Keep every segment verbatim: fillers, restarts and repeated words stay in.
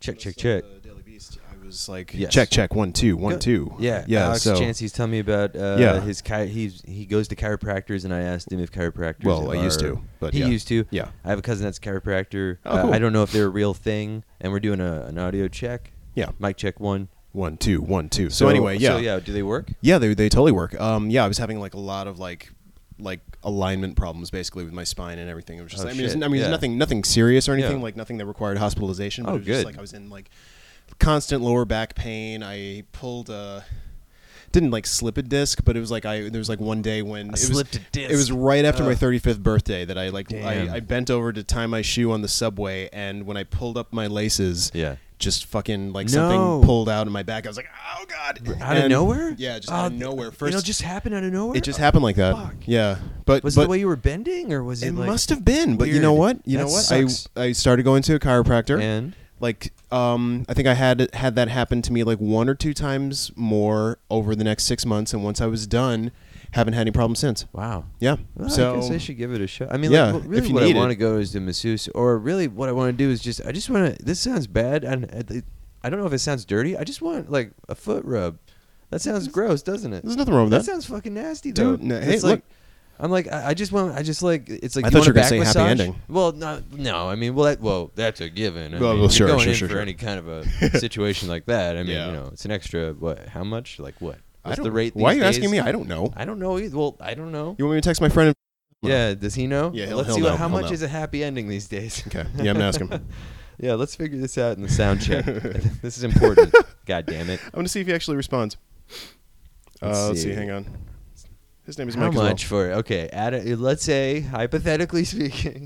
Check, check, check. The Daily Beast, I was like, Yes. check, check, one, two, one, Go- two. Yeah, yeah. Alex so, Chancey's telling me about uh, Yeah. his chi- he's he goes to chiropractors, and I asked him if chiropractors. well, I used are- to, but he yeah. used to. Yeah. I have a cousin that's a chiropractor. Oh, uh, cool. I don't know if they're a real thing, and we're doing a, an audio check. Yeah. Mic check one. One, two, one, two. So, anyway, yeah. So yeah, do they work? Yeah, they they totally work. Um, yeah, I was having like a lot of like like alignment problems basically with my spine and everything. It was just, Oh, I mean, it's, shit. I mean, Yeah. it's nothing nothing serious or anything Yeah. like nothing that required hospitalization. But Oh, it was just good. like I was in like constant lower back pain. I pulled a didn't like slip a disc, but it was like I there was like one day when it slipped was a disc. it was right after my Ugh. thirty-fifth birthday that I like Damn. I, I bent over to tie my shoe on the subway, and when I pulled up my laces, Yeah. just fucking like No. something pulled out of my back. I was like, oh god, Out of And- nowhere? Yeah, just Oh, out of nowhere. First, It'll just happen out of nowhere. it just happened like that. Fuck. Yeah, but Was but it the way you were bending, or was it, it like must have been. But you know weird? what? You That know what? sucks. I I started going to a chiropractor. And Like, um, I think I had had that happen to me like one or two times more over the next six months, and once I was done, haven't had any problems since. wow. Yeah. Well, so I guess I should give it a shot. I mean, Yeah, like, what- really, if you what I need want it. to go is to masseuse, or really, what I want to do is just, I just want to. This sounds bad, and I, I don't know if it sounds dirty. I just want like a foot rub. That sounds gross, doesn't it? there's nothing wrong with That that. sounds fucking nasty, though. Dude, no, hey, It's like, look. I'm like, I, I just want, I just like, it's like. I do thought you want were a gonna say back happy massage? ending. Well, no, no. I mean, well, that, well, that's a given. I Well, mean, well, if sure, you're going sure, in sure, for sure. any kind of a situation like that. I mean, Yeah. you know, it's an extra. What? How much? Like what? What's I don't, the rate? Why are these you asking days? me? I don't know. I don't know either. Well, I don't know. You want me to text my friend? Yeah, does he know? Yeah, he'll- let's he'll see what, know, how he'll much know. is a happy ending these days. Okay. Yeah, I'm gonna ask him. Yeah, let's figure this out in the sound check. This is important. God damn it. I'm gonna see if he actually responds. Uh, Let's let's see. see. Hang on. His name is How Mike as well. much for okay? At a, let's say hypothetically speaking,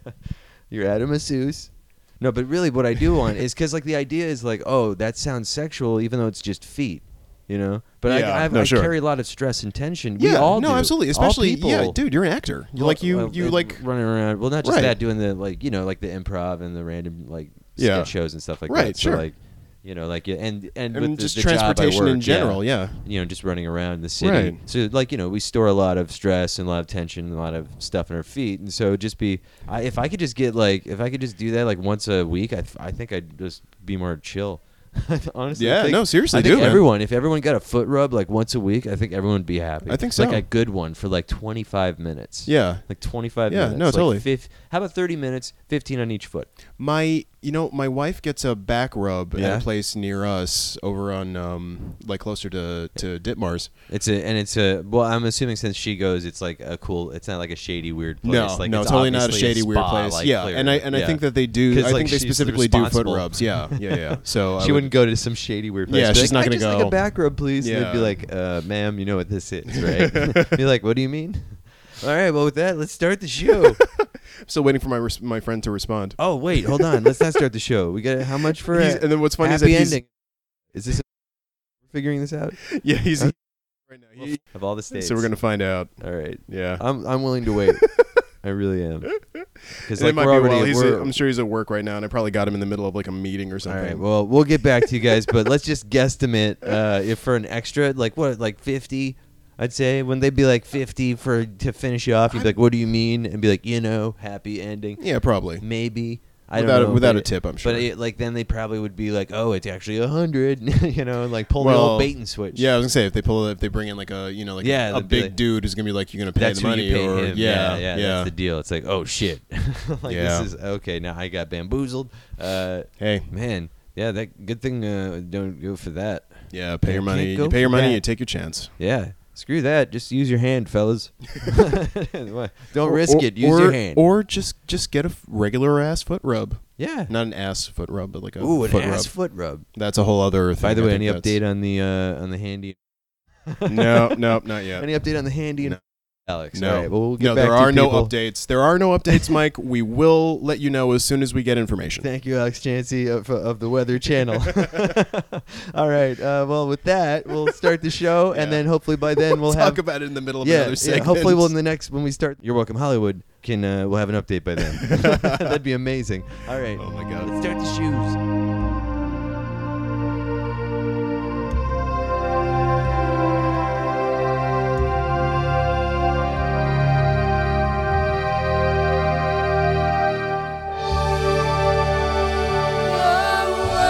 you're at a masseuse. No, but really, what I do want is because like the idea is like, oh, that sounds sexual, even though it's just feet, you know. But Yeah, I, I've, no, I sure. carry a lot of stress and tension. We Yeah, all no, do. absolutely. All Especially, people. yeah, dude, you're an actor. You Well, like you, well, you and like running around. Well, not just Right. that, doing the like, you know, like the improv and the random like Yeah. sketch shows and stuff like Right, that. So sure. like, you know, like yeah, and and, and with the, just the job I transportation in work, general. yeah, Yeah. you know, just running around the city. Right. So like, you know, we store a lot of stress and a lot of tension and a lot of stuff in our feet, and so just be, I, if I could just get like, if I could just do that like once a week, I, th- I think I'd just be more chill. Honestly, I Yeah, think- no, seriously, I think do, man. everyone, if everyone got a foot rub like once a week, I think everyone would be happy. I think so. Like a good one for like twenty-five minutes. Yeah. Like twenty-five Yeah, minutes. no, like totally. fif- how about thirty minutes, fifteen on each foot? My, you know, my wife gets a back rub Yeah? at a place near us over on, um, like closer to to Ditmars. It's a and it's a well. I'm assuming since she goes, it's like a cool. It's not like a shady weird place. No, like no, it's totally not a obviously shady weird spa, place. like, yeah, clearly. and I and I Yeah. think that they do. 'Cause, I like, think they she's specifically do foot responsible. rubs. Yeah, yeah, yeah. So I she would- wouldn't go to some shady weird place. Yeah, and be she's like, not "I'd gonna just go." like a back rub, please. And they'd be Yeah. like, uh, "Ma'am, you know what this is, right?" Be like, "What do you mean?" All right, well, with that, let's start the show. Still waiting for my res- my friend to respond. Oh wait, hold on. Let's not start the show. We got how much for He's- a and then what's funny is happy that he's, ending? Is this? A, we're figuring this out yeah, he's Huh? right now. He- of all the states. so we're gonna find out. All right. Yeah. I'm I'm willing to wait. I really am. Because And like it might we're be already, while he's we're, I'm sure he's at work right now, and I probably got him in the middle of like a meeting or all something. right. Well, we'll get back to you guys, but let's just guesstimate uh, if for an extra, like what, like fifty. I'd say when they'd be like fifty for to finish you off, you'd be like, "What do you mean?" And be like, "You know, happy ending." Yeah, probably. Maybe. I Without a- don't know, without but a it- tip, I'm sure. But it, like then they probably would be like, "Oh, it's actually a hundred," you know, and like pull the Well, old bait and switch. Yeah, I was gonna say if they pull if they bring in like a you know like Yeah, a, a they'd be big like- dude who's gonna be like you're gonna pay That's the who money you pay or him. yeah yeah, yeah. That's the deal. It's like, oh shit, like Yeah. this is okay. Now I got bamboozled. Uh, Hey, man, yeah, that good thing. Uh, don't go for that. yeah, pay Yeah, your money. can't You go pay your for money. that. You take your chance. Yeah, screw that. Just use your hand, fellas. Don't Or- risk or- it. Use or, your hand. or just just get a f- regular ass foot rub. yeah. Not an ass foot rub, but like a Ooh, an foot ass rub. foot rub. That's a whole other thing. By the I way, think any that's- update on the uh, on the handy? No, no, not yet. Any update on the handy? and No. Alex. No, All right, well, we'll get no, back there to you are no people. updates. There are no updates, Mike. We will let you know as soon as we get information. Thank you, Alex Chancey of, of the Weather Channel. All right. Uh, well, with that, we'll start the show, and Yeah. then hopefully by then we'll Talk have about it in the middle of yeah, another yeah. segment. Hopefully, we'll in the next when we start. You're welcome, Hollywood. Can uh, we'll have an update by then? That'd be amazing. All right. Oh my God. Let's start the shoes. Love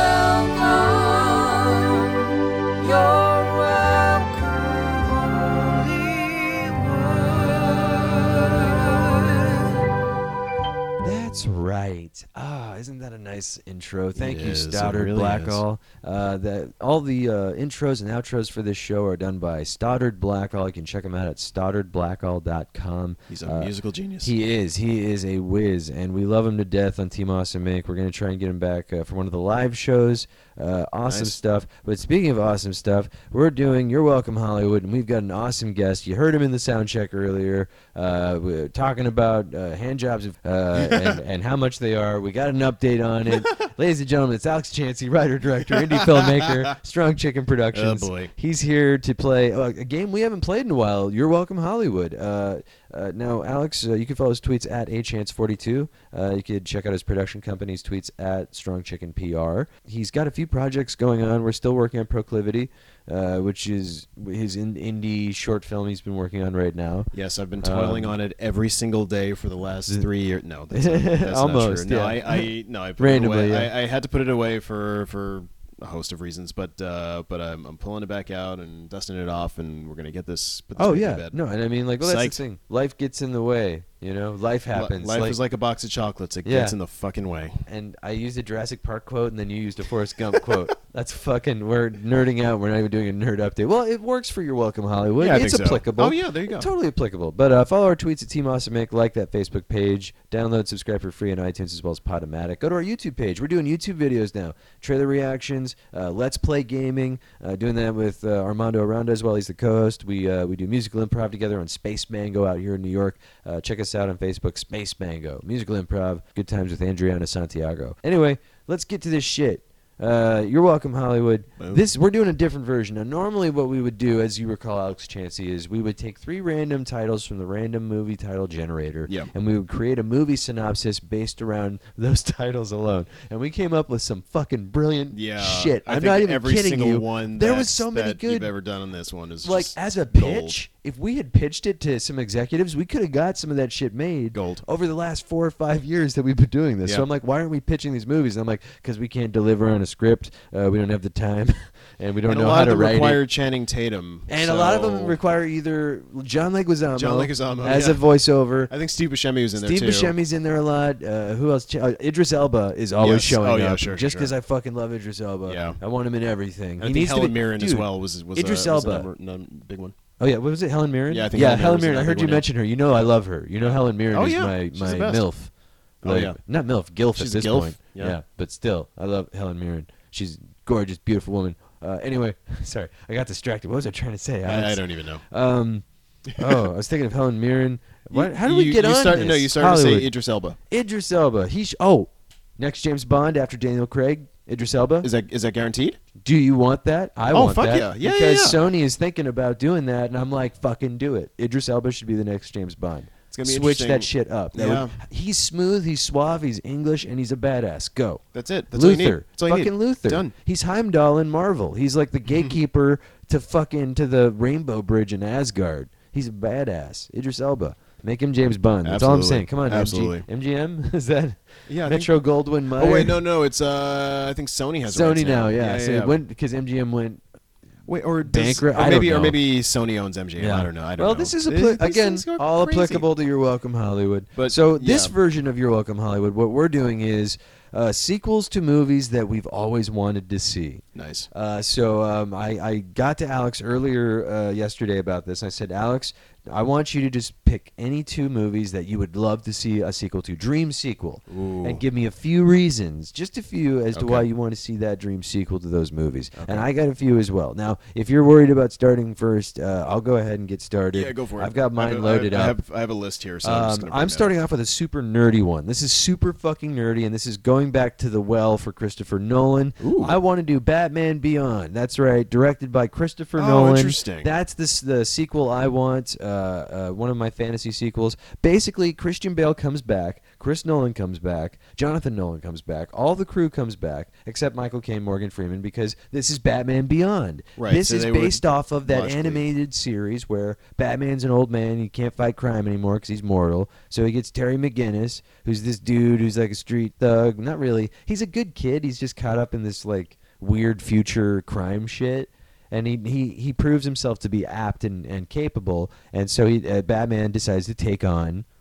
right. Ah, isn't that a nice intro? Thank you, is, it Stoddard really Blackall. Uh, that all the uh, intros and outros for this show are done by Stoddard Blackall. You can check him out at stoddard blackall dot com. He's a Uh, musical genius. He is. He is a whiz, and we love him to death on Team Awesome Incorporated. We're going to try and get him back uh, for one of the live shows. Uh, awesome Nice. stuff. But speaking of awesome stuff, we're doing You're Welcome Hollywood, and we've got an awesome guest. You heard him in the sound check earlier. Uh, we're talking about uh, hand jobs of, uh, and, and how much they are. We got an update on it. Ladies and gentlemen, it's Alex Chansey, writer, director, indie filmmaker, Strong Chicken Productions. Oh, boy. He's here to play uh, a game we haven't played in a while, You're Welcome Hollywood. Uh, uh, now, Alex, uh, you can follow his tweets at a chance forty-two. Uh, you could check out his production company's tweets at Strong Chicken P R. He's got a few projects going on. We're still working on Proclivity, uh, which is his in- indie short film he's been working on right now. Yes, I've been toiling Um, on it every single day for the last three years. No, that's, not, that's Almost, not true. No, yeah. I, I no, I put Randomly, it away. yeah. I, I had to put it away for for a host of reasons, but uh, but I'm, I'm pulling it back out and dusting it off, and we're gonna get this. Put this Oh baby to yeah, bed. no, and I mean, like, well, that's Psyched. the thing. Life gets in the way, you know. Life Li- happens. Life like, is like a box of chocolates. It Yeah. gets in the fucking way. and I used a Jurassic Park quote, and then you used a Forrest Gump quote. That's fucking. We're nerding out. We're not even doing a nerd update. Well, it works for Your Welcome Hollywood. Yeah, I it's think so. applicable. Oh yeah, there you go. Totally applicable. But uh, follow our tweets at Team Awesome Inc. Like that Facebook page. Download, subscribe for free on iTunes as well as Podomatic. Go to our YouTube page. We're doing YouTube videos now. Trailer reactions. Uh, Let's Play Gaming. Uh, doing that with uh, Armando Aranda as well. He's the co-host. We uh, we do musical improv together on Space Mango out here in New York. Uh, check us out on Facebook. Space Mango. Musical improv. Good times with Adriana Santiago. Anyway, let's get to this shit. Uh, You're Welcome Hollywood. Boom. This we're doing a different version. Now, normally what we would do, as you recall, Alex Chansey, is we would take three random titles from the random movie title generator, Yeah. and we would create a movie synopsis based around those titles alone. And we came up with some fucking brilliant Yeah, shit. I I'm think not even every kidding single you. one there that, was so many that good. you've ever done on this one is Like just as a gold. pitch, if we had pitched it to some executives, we could have got some of that shit made Gold. over the last four or five years that we've been doing this. So Yeah. I'm like, why aren't we pitching these movies? And I'm like, because we can't deliver on a script. Uh, we don't have the time, and we don't and know a lot how of to them write require it. Channing Tatum, And a lot of them so- require either John Leguizamo, John Leguizamo, as yeah. a voiceover. I think Steve Buscemi was in Steve there too. Buscemi's in there a lot. Uh, who else? Ch- uh, Idris Elba is always Yes. showing Oh, yeah, up. sure, just sure. because I fucking love Idris Elba. Yeah. I want him in everything. I he think needs Helen to be, Mirren dude, as well was was Idris a, was a Elba. number, num- big one. Oh yeah, what was it? Helen Mirren? Yeah, I think yeah, Helen Helen Mirren Mirren. was I another heard big you one, yeah. mention her. You know I love her. You know Helen Mirren Oh, is yeah. my She's my the best. milf. Oh, Like, yeah. not milf, gilf She's at this a gilf, point. yeah. but still, I love Helen Mirren. She's gorgeous, beautiful woman. Uh, anyway, sorry, I got distracted. What was I trying to say? I, I Alex? don't even know. Um, oh, I was thinking of Helen Mirren. What? You- How do we you- get you on start, this? No, you started Hollywood. to say Idris Elba. Idris Elba. He sh- oh, next James Bond after Daniel Craig. Idris Elba. Is that is that guaranteed? Do you want that? I Oh, want fuck that. yeah. Yeah, yeah, because yeah. Sony is thinking about doing that, and I'm like, fucking do it. Idris Elba should be the next James Bond. It's gonna be Switch interesting. that shit up. That Yeah. would- he's smooth, he's suave, he's English, and he's a badass. Go. That's it. That's all you need. Luther. That's all you need. Fucking Luther. Done. He's Heimdall in Marvel. He's like the gatekeeper to fucking to the Rainbow Bridge in Asgard. He's a badass. Idris Elba. Make him James Bond. That's all I'm Absolutely. saying. Come on, Absolutely. M G M? Is that Yeah. I think- Metro Goldwyn Mayer? Oh wait, no, no. It's uh, I think Sony has the Sony rights now, yeah. yeah, so yeah. it went because M G M went. Wait, or does- Bankrupt? Or I maybe, don't or know. maybe Sony owns M G M. I don't know. I don't well, know. this is These- appli- these again things go all crazy. applicable to Your Welcome Hollywood. But, so this yeah. version of Your Welcome Hollywood, what we're doing is uh, sequels to movies that we've always wanted to see. Nice. Uh, so um, I, I got to Alex earlier uh, yesterday about this. I said, Alex, I want you to just pick any two movies that you would love to see a sequel to, dream sequel, Ooh. and give me a few reasons, just a few, as to Okay. why you want to see that dream sequel to those movies. And I got a few as well. Now, if you're worried about starting first, uh, I'll go ahead and get started. Yeah, go for it. I've got I mine have- loaded I have, up. I have a list here, so I'm, just Um, gonna bring I'm that starting up. off with a super nerdy one. This is super fucking nerdy, and this is going back to the well for Christopher Nolan. Ooh. I want to do Batman Beyond. That's right, directed by Christopher Oh, Nolan. interesting. That's the s- the sequel I want. Uh, uh, one of my fantasy sequels. Basically, Christian Bale comes back, Chris Nolan comes back, Jonathan Nolan comes back, all the crew comes back except Michael Caine, Morgan Freeman, because this is Batman Beyond. Right, This so is they would based off of that logically- animated series where Batman's an old man, he can't fight crime anymore because he's mortal. So he gets Terry McGinnis, who's this dude who's like a street thug. Not really. He's a good kid. He's just caught up in this like weird future crime shit. And he, he, he proves himself to be apt and, and capable. And so he, uh, Batman decides to take on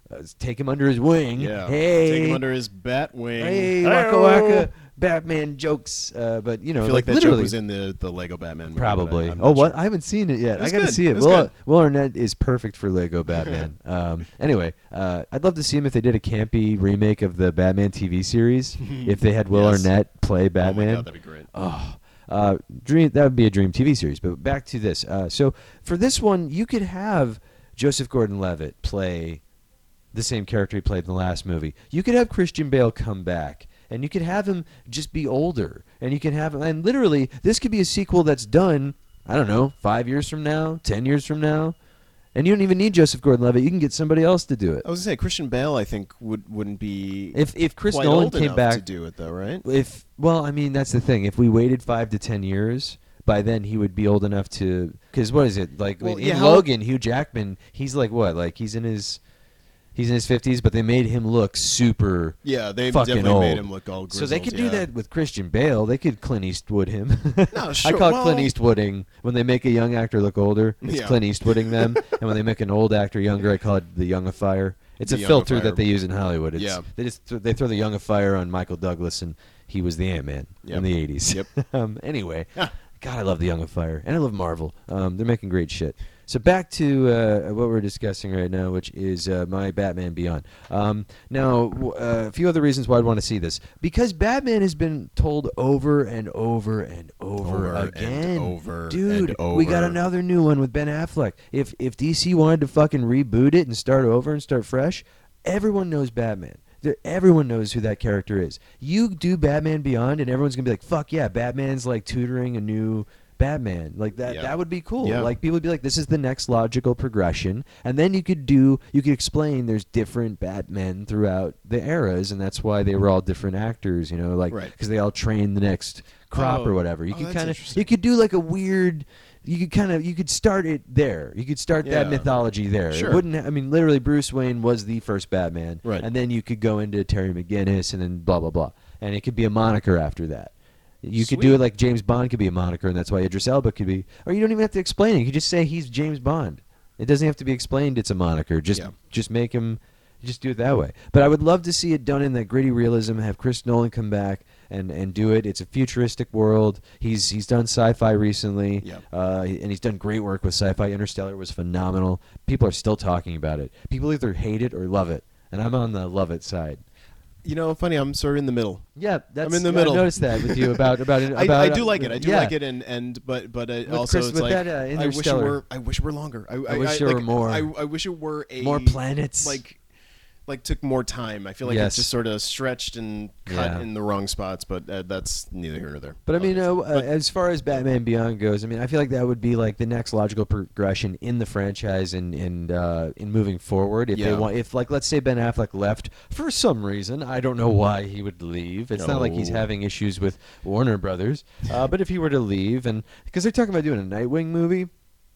uh, take him under his wing. Yeah. Hey, Take him under his bat wing. hey, Hey-o. waka waka, Batman jokes. Uh, but you know, I feel like, that literally, joke was in the, the Lego Batman movie. probably. but I, I'm Oh, not what? sure. I haven't seen it yet. It was I got to good. see It it. was Will, good. Will Arnett is perfect for Lego Batman. um, anyway, uh, I'd love to see him if they did a campy remake of the Batman T V series. If they had Will Yes. Arnett play Oh Batman. my god, that'd be great. Oh, uh, dream. That would be a dream T V series. But back to this. Uh, so for this one, you could have Joseph Gordon-Levitt play the same character he played in the last movie. You could have Christian Bale come back, and you could have him just be older, and you can have him. And literally, this could be a sequel that's done. I don't know, five years from now, ten years from now, and you don't even need Joseph Gordon-Levitt. You can get somebody else to do it. I was gonna say Christian Bale. I think would wouldn't be If if Chris quite Nolan old came enough back to do it though, right? If well, I mean that's the thing. If we waited five to ten years, by then he would be old enough to. Because what is it like Well, in yeah, how- Logan? Hugh Jackman, he's like what? Like he's in his he's in his fifties, but they made him look super. Yeah, they fucking definitely old. made him look all grizzled. So they could yeah. do that with Christian Bale. They could Clint Eastwood him. No, I sure, call it well- Clint Eastwooding when they make a young actor look older. It's Yeah. Clint Eastwooding them, and when they make an old actor younger, I call it the Youngifier. It's The a filter Youngifier. that they use in Hollywood. It's, Yeah. they just th- they throw the Youngifier on Michael Douglas, and he was the Ant-Man Yep. in the eighties. Yep. um, anyway, Ah. God, I love the Youngifier, and I love Marvel. Um, they're making great shit. So back to uh, what we're discussing right now, which is uh, my Batman Beyond. Um, now, w- uh, a few other reasons why I'd want to see this. Because Batman has been told over and over and over, Over and again. over Dude, and we got over. another new one with Ben Affleck. If if D C wanted to fucking reboot it and start over and start fresh, everyone knows Batman. There- Everyone knows who that character is. You do Batman Beyond, and everyone's gonna be like, "Fuck yeah, Batman's like tutoring a new Batman." Like that. Yeah. That would be cool. Yeah. Like people would be like, "This is the next logical progression," and then you could do, you could explain there's different Batmen throughout the eras, and that's why they were all different actors. You know, like Right. because they all train the next crop Oh. or whatever. You Oh, could that's kind of, interesting. you could do like a weird. You could kind of, you could start it there. You could start that Yeah. mythology there. Sure. It wouldn't. ha- I mean, literally, Bruce Wayne was the first Batman, Right. and then you could go into Terry McGinnis, and then blah blah blah, and it could be a moniker after that. You could do Sweet. it like James Bond could be a moniker, and that's why Idris Elba could be. Or you don't even have to explain it. You could just say he's James Bond. It doesn't have to be explained. It's a moniker. Just Yeah. just make him. Just do it that way. But I would love to see it done in that gritty realism. Have Chris Nolan come back and, and do it. It's a futuristic world. He's he's done sci-fi recently, Yeah. uh, and he's done great work with sci-fi. Interstellar was phenomenal. People are still talking about it. People either hate it or love it, and I'm on the love it side. You know, funny. I'm sort of in the middle. Yeah, that's. in the I middle. noticed that with you about about it. I, About, I do like it. I do yeah. like it, and, and but but uh, With also Chris- it's with like that, uh, I wish it Interstellar. were I wish it were longer. I, I, wish I, there like, were more. I, I wish it were a More planets. Like like took more time. I feel like Yes. it's just sort of stretched and cut Yeah. in the wrong spots. But uh, that's neither here nor there. But I mean, uh, Obviously. uh, as far as Batman Beyond goes, I mean, I feel like that would be like the next logical progression in the franchise and and uh, in moving forward. If they Yeah. want, if like let's say Ben Affleck left for some reason, I don't know why he would leave. It's not like he's No. having issues with Warner Brothers. Uh, but if he were to leave, and because they're talking about doing a Nightwing movie.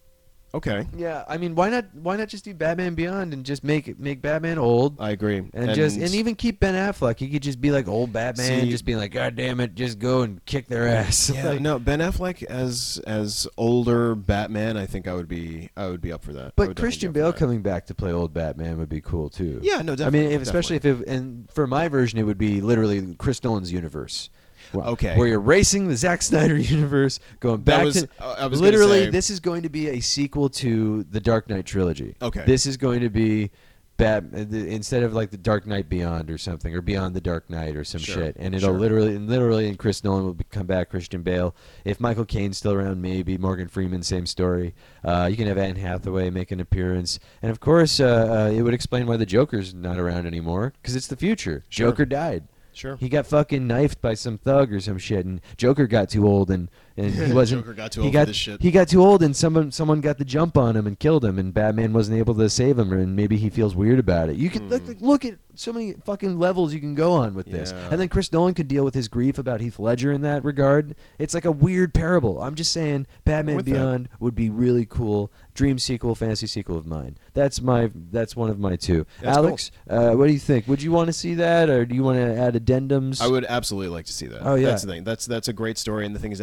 okay, Yeah, I mean, why not? Why not just do Batman Beyond and just make make Batman old? I agree. And, just and even keep Ben Affleck. He could just be like old Batman, See- just being like, God damn it, just go and kick their ass. yeah, Like- no, Ben Affleck as as older Batman. I think I would be I would be up for that. I But would definitely Christian be up Bale for that. coming back to play old Batman would be cool too. Yeah, no, I definitely. mean, if, especially definitely. if it, and for my version, it would be literally Chris Nolan's universe. Well, Okay. Where you're racing the Zack Snyder universe, going That back was- to uh, I was gonna literally. say- This is going to be a sequel to the Dark Knight trilogy. Okay. This is going to be. Bat, uh, the- instead of like the Dark Knight Beyond or something, or Beyond the Dark Knight or some Sure, shit, and it'll sure. literally, and literally, and Chris Nolan will be, come back, Christian Bale. If Michael Caine's still around, maybe Morgan Freeman, same story. Uh, you can have Anne Hathaway make an appearance, and of course, uh, uh, it would explain why the Joker's not around anymore because it's the future. Sure. Joker died. Sure. He got fucking knifed by some thug or some shit, and Joker got too old, and, and he wasn't. Joker got too he old got, for this shit. He got too old, and someone someone got the jump on him and killed him, and Batman wasn't able to save him, and maybe he feels weird about it. You could look, look at so many fucking levels you can go on with this, Yeah. and then Chris Nolan could deal with his grief about Heath Ledger in that regard. It's like a weird parable. I'm just saying, Batman With that. Beyond would be really cool. Dream sequel, fantasy sequel of mine. That's my. That's one of my two. That's Alex, uh, what do you think? Would you want to see that, or do you want to add addendums? I would absolutely like to see that. Oh, yeah. That's the thing. That's that's a great story, and the thing is that nobody's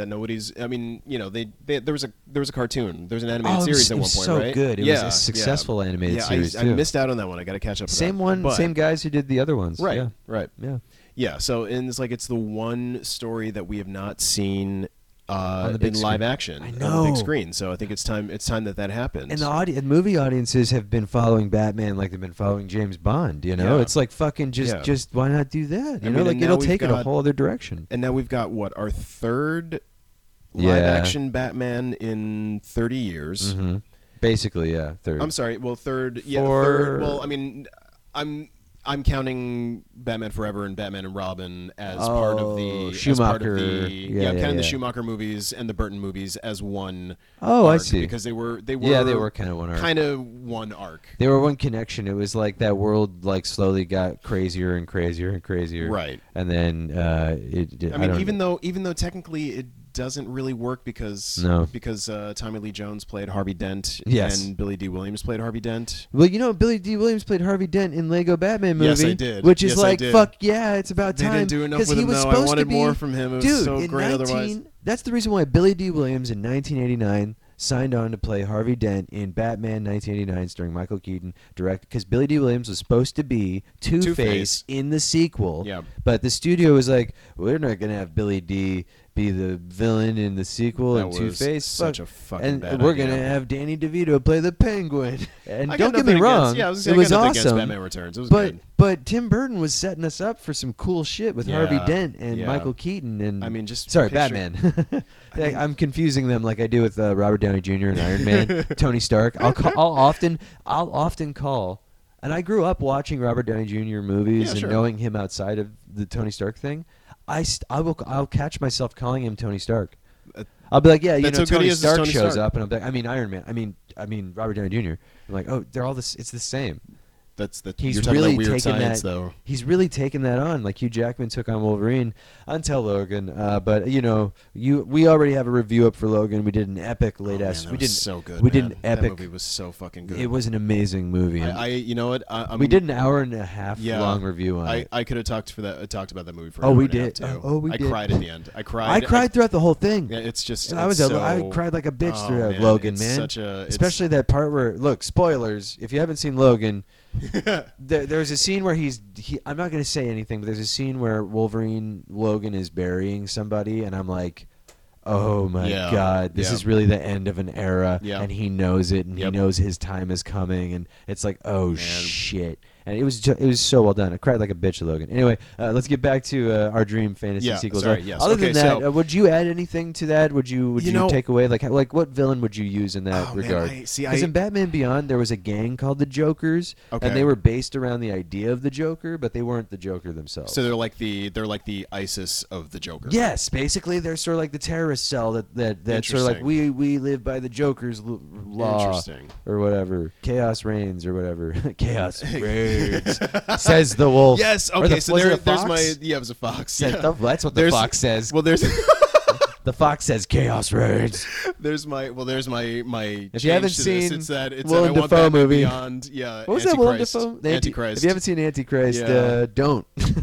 was. I mean, you know, they, they there was a there was a cartoon. There was an animated Oh, it series was, at it one was point, so right? good. It yeah, was a successful yeah. animated yeah, series I, too. I missed out on that one. I got to catch up. With Same that. one, But- same guys who did the other ones. Right. Yeah. Right. Yeah. Yeah. So and it's like it's the one story that we have not seen. Uh, On the big in live screen. action I on the know. big screen, so I think it's time. It's time that that happens. And the audi- and movie audiences have been following Batman like they've been following James Bond. You know, Yeah. it's like fucking just, Yeah. just why not do that? You I know, mean, like and now it'll we've take it a got- whole other direction. And now we've got what our third Yeah. live action Batman in thirty years. hmm Basically, yeah. Third. I'm sorry. Well, third. Yeah, For- third. Well, I mean, I'm I'm counting Batman Forever and Batman and Robin as part of Oh, the as part of Schumacher. the, Yeah, yeah, I'm yeah, counting the yeah. Schumacher movies and the Burton movies as one. Oh, I arc see. Because they were they were yeah, they were kind of one arc. kind of one arc. They were one connection. It was like that world like slowly got crazier and crazier and crazier. Right. And then uh, it. it I mean, don't- even though even though technically it doesn't really work because No. because uh, Tommy Lee Jones played Harvey Dent Yes. and Billy D. Williams played Harvey Dent. Well, you know, Billy D. Williams played Harvey Dent in Lego Batman movie. Yes, I did. Which is Yes, I like, did. fuck yeah, it's about They time. didn't do enough 'Cause with he him, was though. I supposed to wanted be, more from him. It was dude, so in great nineteen, otherwise. That's the reason why Billy D. Williams in nineteen eighty-nine signed on to play Harvey Dent in Batman nineteen eighty-nine starring Michael Keaton, direct because Billy D. Williams was supposed to be Two-Face, Two-Face. in the sequel. Yeah. But the studio was like, we're not going to have Billy D. be the villain in the sequel That and was Two-Face. such Fuck. a fucking and bad we're idea. gonna have Danny DeVito play the Penguin. And I don't got get me nothing wrong, Against, yeah, I was, it I got was nothing against awesome. Batman Returns. It was But good. but Tim Burton was setting us up for some cool shit with Harvey Yeah, Dent and yeah. Michael Keaton and I mean, just sorry, picture- Batman. I I'm confusing them like I do with uh, Robert Downey Junior and Iron Man, Tony Stark. I'll call, I'll often I'll often call. And I grew up watching Robert Downey Junior movies Yeah, and sure. knowing him outside of the Tony Stark thing. I, st- I will I'll catch myself calling him Tony Stark. Uh, I'll be like, yeah, you that's know, how good Tony he is as Stark Tony shows Stark. up, and I'm like, I mean Iron Man, I mean, I mean Robert Downey Junior I'm like, oh, they're all this. It's the same. That's the He's you're talking really about weird taken science, that. though. He's really taken that on, like Hugh Jackman took on Wolverine until Logan. Uh, but you know, you we already have a review up for Logan. We did an epic late Oh, man, ass. that we was did so good. we did man. an epic. That movie was so fucking good. It was an amazing movie. and I, I you know what? I, I'm, we did an hour and a half Yeah, long review on I, it. I could have talked for that. Uh, talked about that movie for. Oh, an we hour and a half, did. too. Oh, we I did. cried at the end. I cried. I cried throughout the whole thing. Yeah, it's just. And I it's was a, so, I cried like a bitch oh, throughout man, Logan, it's man. Such a, it's- Especially that part where, look, spoilers. If you haven't seen Logan, there, there's a scene where he's. He, I'm not going to say anything, but there's a scene where Wolverine Logan is burying somebody, and I'm like, oh my Yeah, god, this yeah. is really the end of an era, Yeah. and he knows it, and Yep. he knows his time is coming, and it's like, oh Man. shit. And it was ju- it was so well done. I cried like a bitch at Logan. Anyway, uh, let's get back to uh, our dream fantasy Yeah, sequels. sorry, Uh, yes. Other Okay, than that, so- uh, would you add anything to that? Would you would You you, know- take away like how- like what villain would you use in that Oh, man, regard? I- see, Because I- in Batman Beyond, there was a gang called the Jokers, Okay. and they were based around the idea of the Joker, but they weren't the Joker themselves. So they're like the they're like the ISIS of the Joker. Yes, basically they're sort of like the terrorist cell that that that's sort of like Interesting. we we live by the Joker's l- law Interesting. or whatever. Chaos reigns or whatever. Chaos reigns, says the wolf. Yes. Or Okay. the- so was it there, a there's fox? my yeah. It was a fox. Said Yeah. the- that's what the There's- fox says. Well, there's The fox says chaos reigns. there's my well there's my my. If you haven't change to this. seen it's that it's Willem that I want Dafoe Batman movie- Beyond. Yeah. What was that Willem Antichrist. Dafoe? The Anti- Antichrist. If you haven't seen Antichrist, Yeah. uh, don't.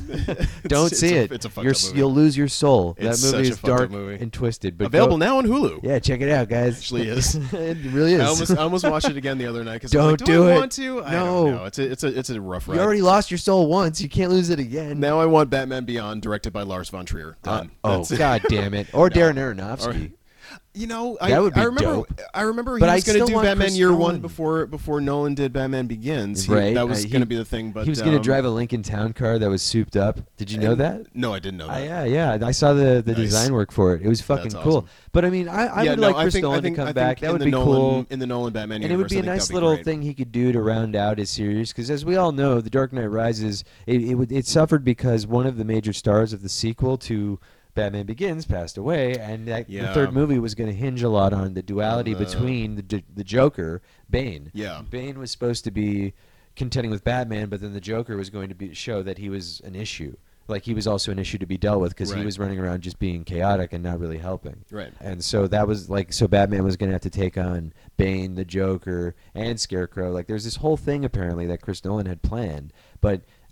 don't It's see a- it. it's a fucked You're up s- movie. You'll lose your soul. It's that movie such a is fucked up dark movie. and twisted. But Available go- now on Hulu. Yeah, check it out, guys. Actually is. it really is. I almost I almost watched it again the other night because Don't like, do, do I it. want to? I No. don't know. It's a it's a it's a rough ride. You already lost your soul once. You can't lose it again. Now I want Batman Beyond, directed by Lars von Trier. Uh, Done. oh That's it. god damn it! Or No. Darren Aronofsky. You know, I, That would be I remember. dope. I remember he But I was going to still do want Batman Chris Year One Nolan. before before Nolan did Batman Begins. He- Right. that was Uh, going to he- be the thing. But he was going to um, drive a Lincoln Town car that was souped up. Did you know and- that? No, I didn't know Uh, that. yeah, yeah. I saw the, the Nice. design work for it. It was fucking That's cool. awesome. But I mean, I, I yeah, would no, like I Chris think, Nolan I think, to come I think back. That in would the be Nolan, cool. in the Nolan Batman And it would universe. be I a think nice that'd be little great. thing he could do to round out his series. Because as we all know, The Dark Knight Rises, it it, would, it suffered because one of the major stars of the sequel to Batman Begins passed away, and that, the Yeah. third movie was going to hinge a lot on the duality Uh, between the J- the Joker, Bane. Yeah. Bane was supposed to be contending with Batman, but then the Joker was going to be show that he was an issue. Like he was also an issue to be dealt with because he Right. was running around just being chaotic and not really helping. Right. And so that was like, so Batman was going to have to take on Bane, the Joker, and Scarecrow. Like there's this whole thing apparently that Chris Nolan had planned, but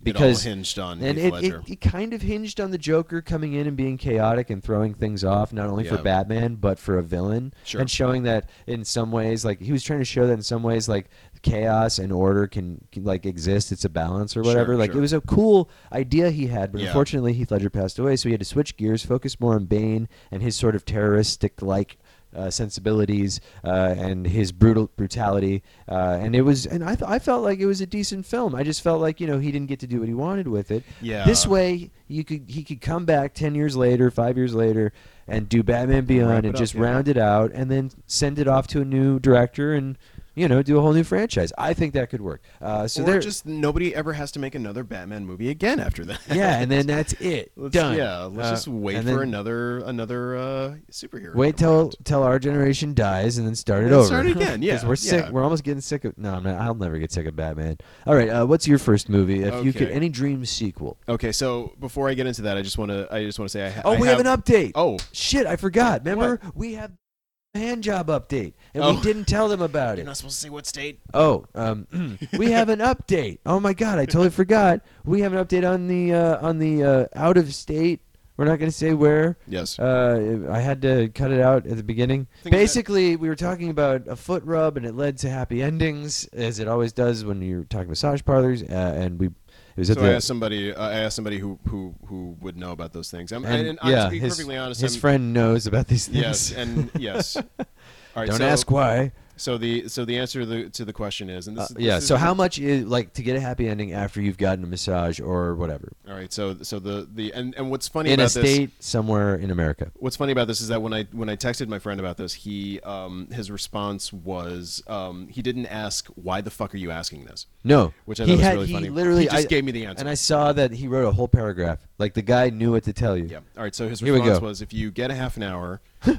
because it all hinged on and Heath it, Ledger. it, it kind of hinged on the Joker coming in and being chaotic and throwing things off, not only for Yeah. Batman but for a villain, Sure. and showing that in some ways, like he was trying to show that in some ways, like chaos and order can, can like exist. It's a balance or whatever. Sure, like sure. it was a cool idea he had, but Yeah. unfortunately Heath Ledger passed away, so he had to switch gears, focus more on Bane and his sort of terroristic like. Uh, sensibilities uh, and his brutal brutality, uh, and it was, and I th- I felt like it was a decent film. I just felt like you know he didn't get to do what he wanted with it. Yeah. This way, you could he could come back ten years later, five years later, and do Batman Beyond wrap and it up, just yeah. round it out, and then send it off to a new director and you know do a whole new franchise. I think that could work. Uh, so or there, just nobody ever has to make another Batman movie again after that. yeah, and then that's it. Let's, Done. Yeah, let's Uh, just wait and for then another another uh, superhero. Wait to come till around. till our generation dies and then start it And over. start again, 'Cause yeah, we're sick. yeah. We're almost getting sick of. No, I'm not, I'll never get sick of Batman. All right, uh, what's your first movie? If you could, Okay. any dream sequel? Okay, so before I get into that, I just want to I just want to say I, ha- Oh, I we have, an update. Oh, Shit, I forgot. Remember, we have a hand job update, and Oh. we didn't tell them about you're it. not supposed to say what state. Oh, um, we have an update. Oh my God, I totally forgot. We have an update on the uh, on the uh, out of state. We're not going to say where. Yes. Uh, I had to cut it out at the beginning. Think of that- Basically, we were talking about a foot rub, and it led to happy endings, as it always does when you're talking massage parlors. Uh, and we, it was at So I the asked somebody. Uh, I asked somebody who, who who would know about those things. I'm, and, and, I'm yeah, to be his, perfectly honest. his I'm- friend knows about these things. Yes, and yes. All right. Don't so, ask why. So the so the answer to the to the question is, and this, Uh, is- yeah. this So is, how much is like to get a happy ending after you've gotten a massage or whatever All right. So so the the and, and what's funny in a about this. state somewhere in America? What's funny about this is that when I when I texted my friend about this, he um, his response was um, he didn't ask why the fuck are you asking this, No, which I he thought was had, really he funny. Literally, he just I, gave me the answer. and I saw that he wrote a whole paragraph. Like the guy knew what to tell you. Yeah. All right. So his Here we response go. was, if you get a half an hour,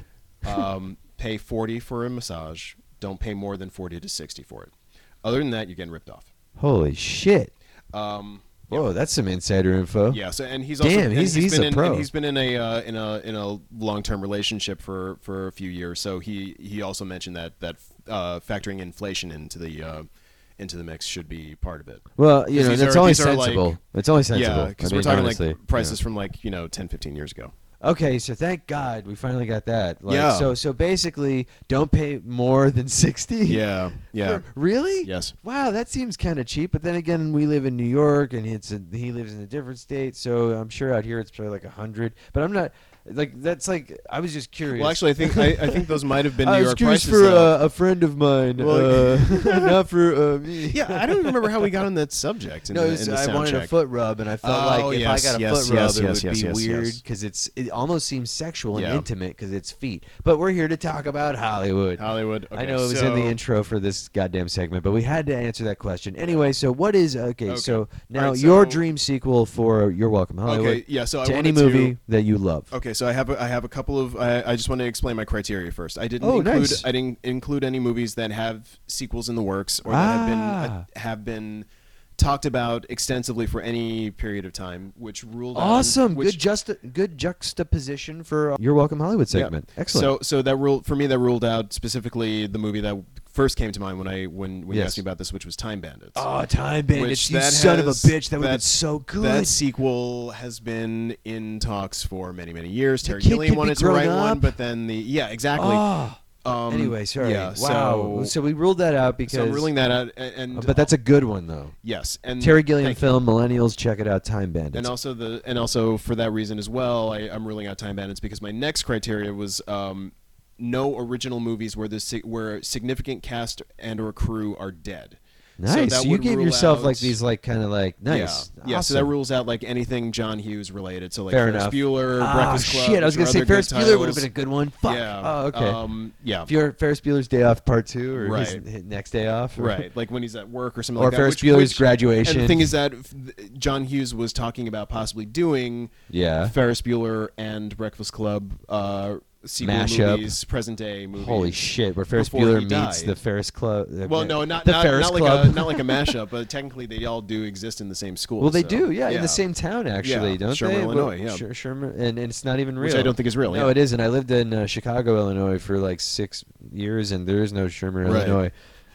um, pay forty for a massage. Don't pay more than forty to sixty for it. Other than that, you're getting ripped off. Holy shit! Um, Whoa, that's some insider info. Yeah, so and he's also Damn, and he's- he's been a in, pro. and he's been in a uh, in a in a long term relationship for, for a few years. So he, he also mentioned that that uh, factoring inflation into the uh, into the mix should be part of it. Well, you 'Cause know, these that's are- only these are, like- sensible. It's only sensible. Yeah, because I we're mean, talking honestly, like prices you from like you know ten, fifteen years ago. know. Okay, so thank God we finally got that. Like, Yeah. So so basically, don't pay more than sixty. Yeah, yeah, For- really? yes. Wow, that seems kind of cheap. But then again, we live in New York, and it's a, he lives in a different state, so I'm sure out here it's probably like a hundred. But I'm not like that's like I was just curious. Well, actually, I think I, I think those might have been New I was York curious prices. for though. uh, a friend of mine, Well, uh, not for uh, me. yeah, I don't even remember how we got on that subject. In No, the, it was- in the I sound wanted a check. foot rub, and I felt Oh, like if yes, I got a yes, foot rub, yes, it yes, would yes, be yes, weird yes. because it's it almost seems sexual and Yeah. intimate because it's feet. But we're here to talk about Hollywood. Hollywood. I Okay, know it was so, in the intro for this goddamn segment, but we had to answer that question anyway. So what is okay? Okay. So now right, your so- dream sequel for You're Welcome Hollywood Okay, yeah. So I to any wanted to- movie that you love. Okay, so I have a, I have a couple of I, I just want to explain my criteria first. I didn't Oh, include nice. I didn't include any movies that have sequels in the works or that have been Ah. uh, have been talked about extensively for any period of time, which ruled out- Awesome, which, good just good juxtaposition for uh, You're Welcome Hollywood yeah. segment. Excellent. So so that ruled for me that ruled out specifically the movie that first came to mind when I when when you Yes. asked me about this, which was Time Bandits. oh, Time Bandits, Which you that son of a has- bitch! That would have been that- so good. That sequel has been in talks for many, many years. Terry kid Gilliam could be wanted to grown write one, up. but then the yeah, exactly. Oh. Um, Anyway, sorry. Yeah, wow. So, So, we ruled that out because. so I'm ruling that out, and, and Uh, but that's a good one though. yes, and Terry Gilliam thank you. film, Millennials, check it out. Time Bandits. and also the and also for that reason as well, I, I'm ruling out Time Bandits because my next criteria was um, no original movies where the si- where significant cast and or crew are dead. nice. So that So you would gave rule yourself out- like these, like kind of like nice. Yeah, yeah. So that Awesome. rules out like anything John Hughes related. So like Fair Ferris enough. Bueller, Ah, Breakfast Club. shit! I was which gonna are say other Ferris good Bueller would have titles. been a good one. Fuck. Yeah. Oh, okay. Um, yeah. if you're Ferris Bueller's Day Off Part Two or his, Right. his next day off, or- Right, like when he's at work or something Or like that. Ferris which- Bueller's which- Graduation. And the thing is that f- John Hughes was talking about possibly doing Yeah. Ferris Bueller and Breakfast Club uh, sequel Mashup. movies, present day movies. Holy shit! Where Ferris before Bueller he meets died. the Ferris Club. uh, Well, no, not the not, Ferris not like Club. a not like a mashup, but technically they all do exist in the same school. Well, they so, do, yeah, in the same town actually, Yeah, don't Sherman, they? Illinois, yeah. Sher- Sherman, and, and it's not even real. Which I don't think is real. No, yeah. it isn't. I lived in uh, Chicago, Illinois, for like six years, and there is no Sherman, Right. Illinois.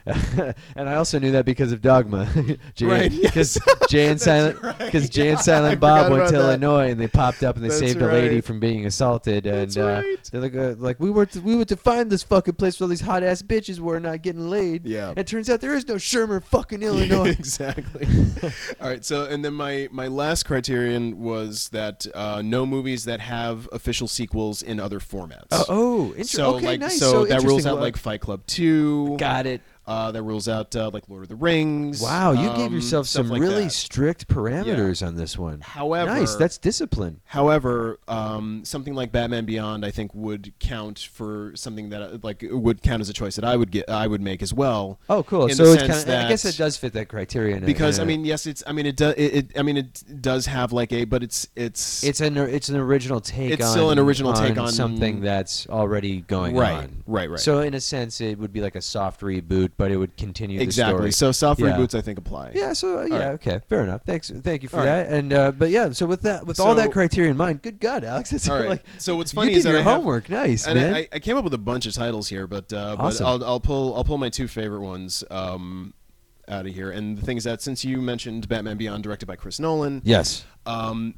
And I also knew that because of Dogma. Jay, Right, Because yes. Jay and That's Silent, right. because Jay and Yeah, I Silent Bob forgot went about to that. Illinois and they popped up and they That's saved a lady right. from being assaulted. That's and uh, right. they're like, uh, like we were to, we were to find this fucking place where all these hot ass bitches were not getting laid. Yeah. And it turns out there is no Shermer, fucking Illinois. Exactly. All right. So, and then my my last criterion was that uh, no movies that have official sequels in other formats. Oh, oh interesting. So Okay, like nice. so, So that rules interesting. out Well, like Fight Club two. Got it. Uh, that rules out uh, like Lord of the Rings. Wow, you gave um, yourself stuff some like really that. strict parameters on this one. However, Nice, that's discipline. However, um, something like Batman Beyond, I think, would count for something that uh, like would count as a choice that I would get, I would make as well. Oh, cool. in So the it's sense kind of, I guess that- it does fit that criterion. Because uh, I mean, yes, it's. I mean, it does. It, it. I mean, it does have like a, but it's it's it's an it's an original take. It's on, still an original take on- something that's already going Right, on. right, right. So in a sense, it would be like a soft reboot, but it would continue exactly. the story. So soft Yeah. reboots, I think, apply. Yeah, so uh, yeah, right. okay, fair enough. Thanks, thank you for All right. that. And uh, but yeah, so with that, with all So- that criteria in mind, good God, Alex, it's All right. like So what's you funny did is that your I have- homework, nice And man. I, I came up with a bunch of titles here, but uh, Awesome. but I'll I'll pull I'll pull my two favorite ones um, out of here. And the thing is that since you mentioned Batman Beyond, directed by Chris Nolan, yes. um,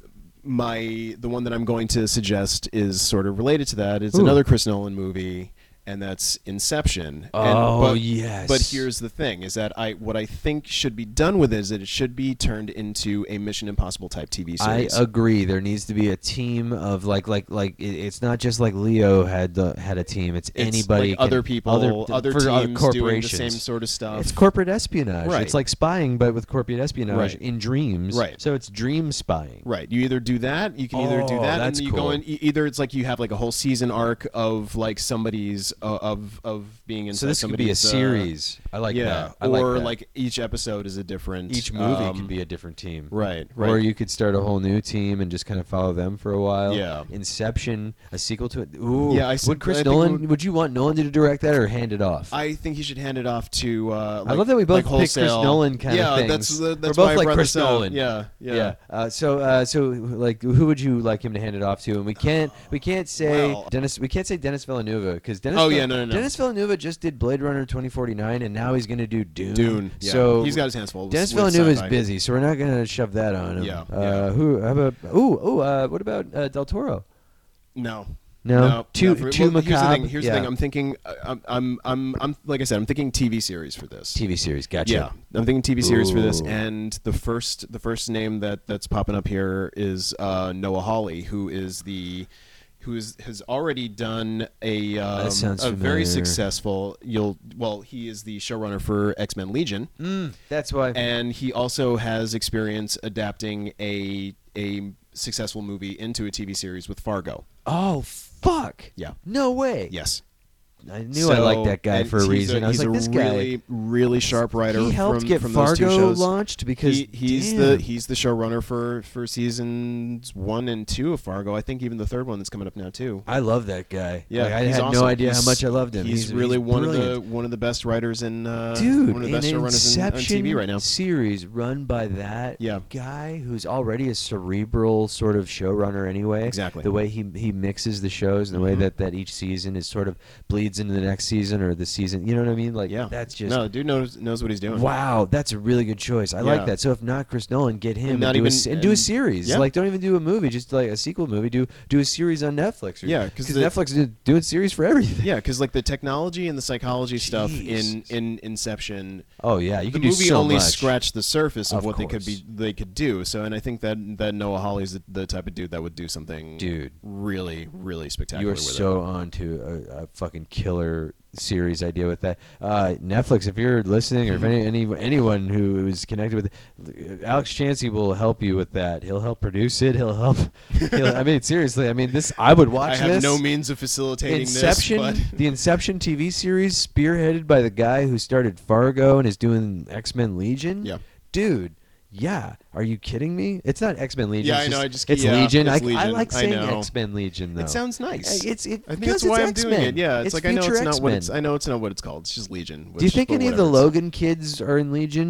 my the one that I'm going to suggest is sort of related to that. It's Ooh. another Chris Nolan movie, and that's Inception. Oh, and, but, yes. But here's the thing: is that I what I think should be done with it is that it should be turned into a Mission Impossible type T V I series. agree. There needs to be a team of like like like it, it's not just like Leo had the, had a team. It's, It's anybody, like can- other people, other, other for teams other doing the corporations. same sort of stuff. It's corporate espionage. Right. It's like spying, but with corporate espionage Right. in dreams. Right. So it's dream spying. Right. You either do that, you can either do Oh, that, that's and you cool. go in. e- Either it's like you have like a whole season arc of like somebody's uh, of of being inside So this could be a somebody's, uh, series. I like yeah, that. I or like that. each episode is a different. each movie um, could be a different team. right. Right. Or you could start a whole new team and just kind of follow them for a while. Yeah. Inception, a sequel to it. Ooh. Yeah, I s- would Chris I think Nolan? would- Would you want Nolan to direct that or hand it off? I think you should hand it off to. Uh, I like, love that we both like picked Chris wholesale. Nolan kind yeah, of things. that's the, that's We're why both I like brought Chris this out. Nolan. Yeah. Yeah. Yeah. Uh, so, uh, so, like, who would you like him to hand it off to? And we can't, we can't say Well- Dennis. We can't say Dennis Villeneuve because Dennis. Oh, Vil- yeah, no, no, no. Dennis Villeneuve just did Blade Runner twenty forty-nine, and now he's gonna do Dune. Dune. Yeah. So he's got his hands full. Dennis with Villeneuve is sci-fi. busy, so we're not gonna shove that on him. Yeah, Uh, yeah. Who? How about? Ooh, ooh. Uh, what about uh, Del Toro? No. No, too no, for- too well, Here's the macabre. thing. Here's yeah. the thing. I'm thinking. uh, I'm, I'm. I'm. I'm. Like I said, I'm thinking T V series for this. T V series. Gotcha. Yeah, I'm thinking T V series for this, Ooh. and the first the first name that that's popping up here is uh, Noah Hawley, who is the who is has already done a um, sounds a very familiar. successful. You'll well, he is the showrunner for X-Men Legion, Mm, that's why. and he also has experience adapting a a successful movie into a T V series with Fargo. Oh fuck! Yeah. No way. Yes. I knew I liked that guy and for a he's reason. I was he's like, a this really, guy. really sharp writer. He helped from, get from those two Fargo shows. launched because He, he's damn. the he's the showrunner for for seasons one and two of Fargo. I think even the third one that's coming up now too. I love that guy. Yeah, Like, I he's had awesome. no idea He's- how much I loved him. He's, He's, really he's one of the brilliant. one of the best writers in uh, Dude, one of the best an showrunners in, on Inception T V right now. series run by that Yeah. guy who's already a cerebral sort of showrunner anyway. Exactly. The way he he mixes the shows and the way Mhm. that, that each season is sort of bleeds into the next season or the season. You know what I mean? Like Yeah, that's just no, the dude knows knows what he's doing. wow. That's a really good choice. I like Yeah. that. So if not Chris Nolan, get him And and, not do, a, even- s- and do a and- series. yeah. Like don't even do a movie, just like a sequel movie. Do do a series on Netflix. Or, Yeah, 'cause the- Netflix is doing series for everything. Yeah, because like the technology and the psychology stuff in Jesus. in Inception. Oh yeah, you the can do movie so only much. scratched the surface of, Of what they could be course. they could do. So, and I think that that Noah Hawley's the, the type of dude that would do something, Dude. really, really spectacular. You are with so on to a, a fucking killer series idea with that. Uh, Netflix, if you're listening, or if any, any anyone who is connected with Alex Chansey will help you with that. He'll help produce it. He'll help. He'll, I mean, seriously. I mean, this. I would it. watch I have this. no means of facilitating Inception, this, but the Inception T V series, spearheaded by the guy who started Fargo and is doing X Men Legion. Yeah. Dude. Yeah, are you kidding me? It's not X Men Legion. Yeah, it's I know, just- I just- it's yeah, Legion. it's I, I Legion. like I saying know. X Men Legion though. it sounds nice. Uh, It's it, I think because that's why it's I'm doing X-Men. it. Yeah, it's, like I know future it's not what X-Men. it's. I know it's not what it's called. It's just Legion. Do you which- think but any of the whatever, it's- Logan kids are in Legion?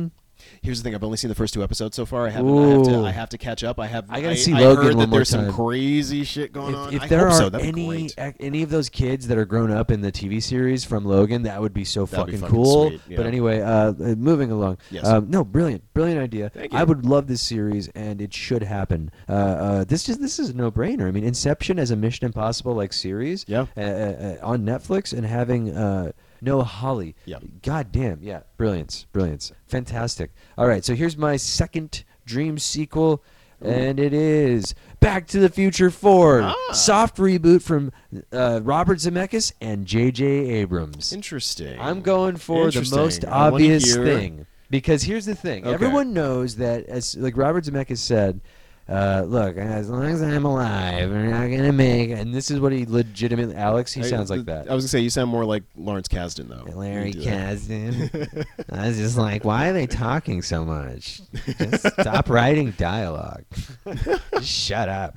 Here's the thing: I've only seen the first two episodes so far. I haven't. I have to. Ooh. I have to catch up. I have. I gotta I, see I Logan heard one that more there's time. some crazy shit going on. If, if I there hope are so. That'd be any great. ac- any of those kids that are grown up in the T V series from Logan, that would be so That'd be fucking, fucking cool. sweet, yeah. But anyway, uh, uh, moving along. Yes. Um, no, brilliant, brilliant idea. Thank I you. would love this series, and it should happen. Uh, uh, this just this is a no-brainer. I mean, Inception as a Mission Impossible like series, Yeah. uh, uh, uh, on Netflix, and having uh, Noah Hawley. Yeah. God damn, yeah, brilliance, brilliance, fantastic. All right, so here's my second dream sequel. And it is Back to the Future four. Ah. Soft reboot from uh, Robert Zemeckis and J J Abrams. Interesting. I'm going for the Interesting. most I wanna obvious hear- thing. Because here's the thing. Okay. Everyone knows that, as like Robert Zemeckis said, uh, look, as long as I'm alive, we're not going to make... And this is what he legitimately... Alex, he I- sounds like th- that. I was gonna say you sound more like Lawrence Kasdan though. Larry You do that. Kasdan. I was just like, why are they talking so much? Just stop writing dialogue. Just shut up.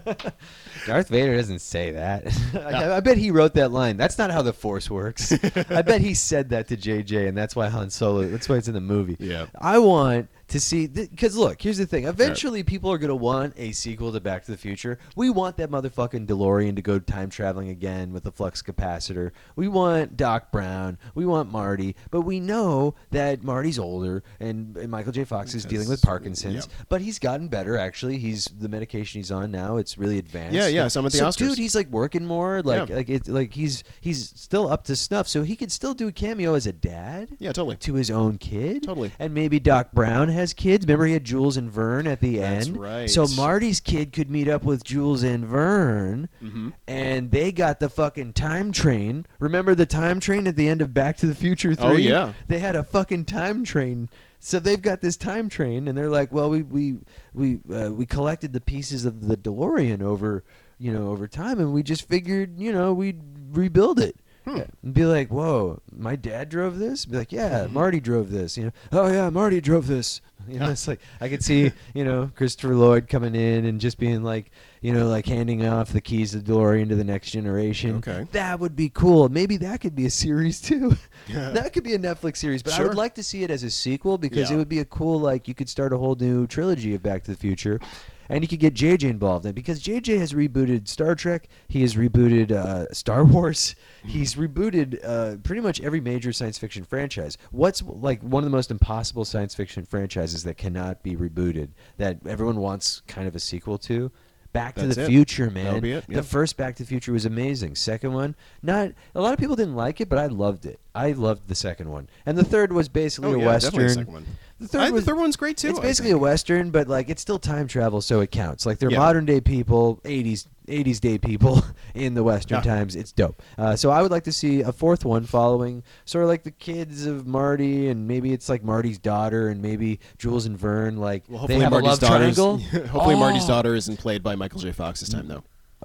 Darth Vader doesn't say that. I, I bet he wrote that line. That's not how the Force works. I bet he said that to J J, and that's why Han Solo. That's why it's in the movie. Yeah. I want to see because look, here's the thing. Eventually, people are gonna want a sequel to Back to the Future. We want that motherfucking DeLorean to go time traveling again with the flux capacitor. We want Doc Brown. We want Marty. But we know that Marty's older, and, and Michael J. Fox is dealing with Yes. Parkinson's. Yeah. But he's gotten better. Actually, he's the medication he's on now. It's really advanced. Yeah, yeah, some at the so, Oscars. dude, he's like working more. Like, Yeah. like it's like he's he's still up to snuff. So he could still do a cameo as a dad Yeah, totally. to his own kid. Totally. And maybe Doc Brown has kids. Remember he had Jules and Vern at the That's end? right. So Marty's kid could meet up with Jules and Vern, Mhm. and they got the fucking time train. Remember the time train at the end of Back to the Future three? Oh, yeah. They had a fucking time train. So they've got this time train, and they're like, well, we we we uh, we collected the pieces of the DeLorean over, you know, over time, and we just figured, you know, we'd rebuild it. Hmm. And be like, whoa, my dad drove this? Be like, yeah, Marty drove this. You know, oh yeah, Marty drove this. You know, it's like I could see, you know, Christopher Lloyd coming in and just being like, you know, like handing off the keys to the DeLorean to the next generation. Okay. That would be cool. Maybe that could be a series too. Yeah. That could be a Netflix series, but I Sure. would like to see it as a sequel because Yeah. it would be a cool, like, you could start a whole new trilogy of Back to the Future. And you could get J J involved in because J J has rebooted Star Trek. He has rebooted uh, Star Wars. He's rebooted uh, pretty much every major science fiction franchise. What's like one of the most impossible science fiction franchises that cannot be rebooted that everyone wants kind of a sequel to? Back to That's the it. Future, That'll man. be it, The yeah. first Back to the Future was amazing. Second one, not a lot of people didn't like it, but I loved it. I loved the second one, and the third was basically Oh, a yeah, definitely the western. second one. The third I, was the third one's great too. it's I basically think. a western, but like it's still time travel, so it counts. Like they're Yeah. modern day people, eighties eighties day people in the western Yeah. times. It's dope. Uh, so I would like to see a fourth one following sort of like the kids of Marty, and maybe it's like Marty's daughter, and maybe Jules and Vern. Like Well, they hopefully have Marty's a love daughter's triangle. hopefully Marty's Oh. daughter isn't played by Michael J. Fox this time though.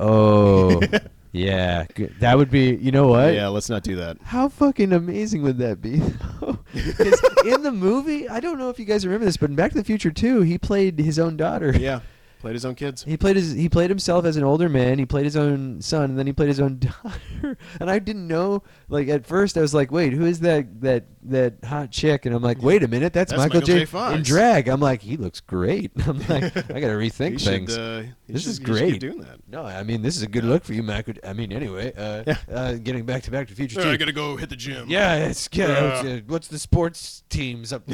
Oh, yeah, good. That would be. You know what? Yeah, let's not do that. How fucking amazing would that be? Because in the movie, I don't know if you guys remember this, but in Back to the Future two, he played his own daughter. Yeah, played his own kids. He played his he played himself as an older man. He played his own son, and then he played his own daughter. And I didn't know. Like at first, I was like, "Wait, who is that that that hot chick?" And I'm like, "Wait a minute, that's, That's Michael, Michael J. J. Fox. in drag." I'm like, "He looks great." I'm like, "I got to rethink He things." should, uh, he This should- is he should great. keep doing that. No, I mean this is a good look for you, Michael. I mean, anyway, uh, Yeah. uh, getting back to Back to the Future. Uh, two. I gotta go hit the gym. Yeah, it's yeah. Uh. it's, uh, what's the sports teams up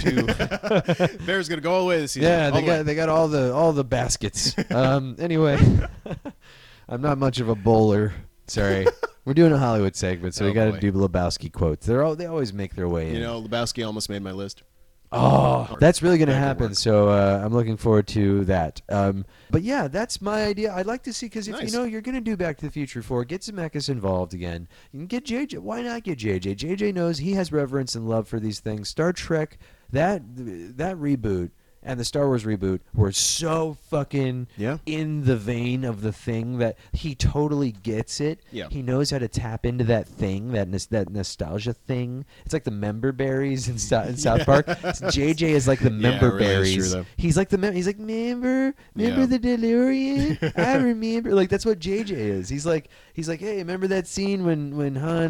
to? Bears gonna go all the way this season. yeah, All they the got way. they got all the all the baskets. um, anyway, I'm not much of a bowler. Sorry, we're doing a Hollywood segment, so we Oh, got to boy. do Lebowski quotes. They're all they always make their way in. You know, Lebowski almost made my list. Oh, that's really going to That could happen. work. So uh, I'm looking forward to that. Um, but yeah, that's my idea. I'd like to see because if Nice. you know you're going to do Back to the Future four, get Zemeckis involved again. You can get J J. Why not get J J? J J knows he has reverence and love for these things. Star Trek, that that reboot. And the Star Wars reboot were so fucking Yeah. in the vein of the thing that he totally gets it. Yeah. He knows how to tap into that thing, that nos- that nostalgia thing. It's like the member berries in, Sou- in South Park. J J is like the Yeah, member it really is berries. true, though. He's like the mem- he's like member, member Yeah. the DeLorean. I remember. Like that's what J J is. He's like he's like, hey, remember that scene when when Han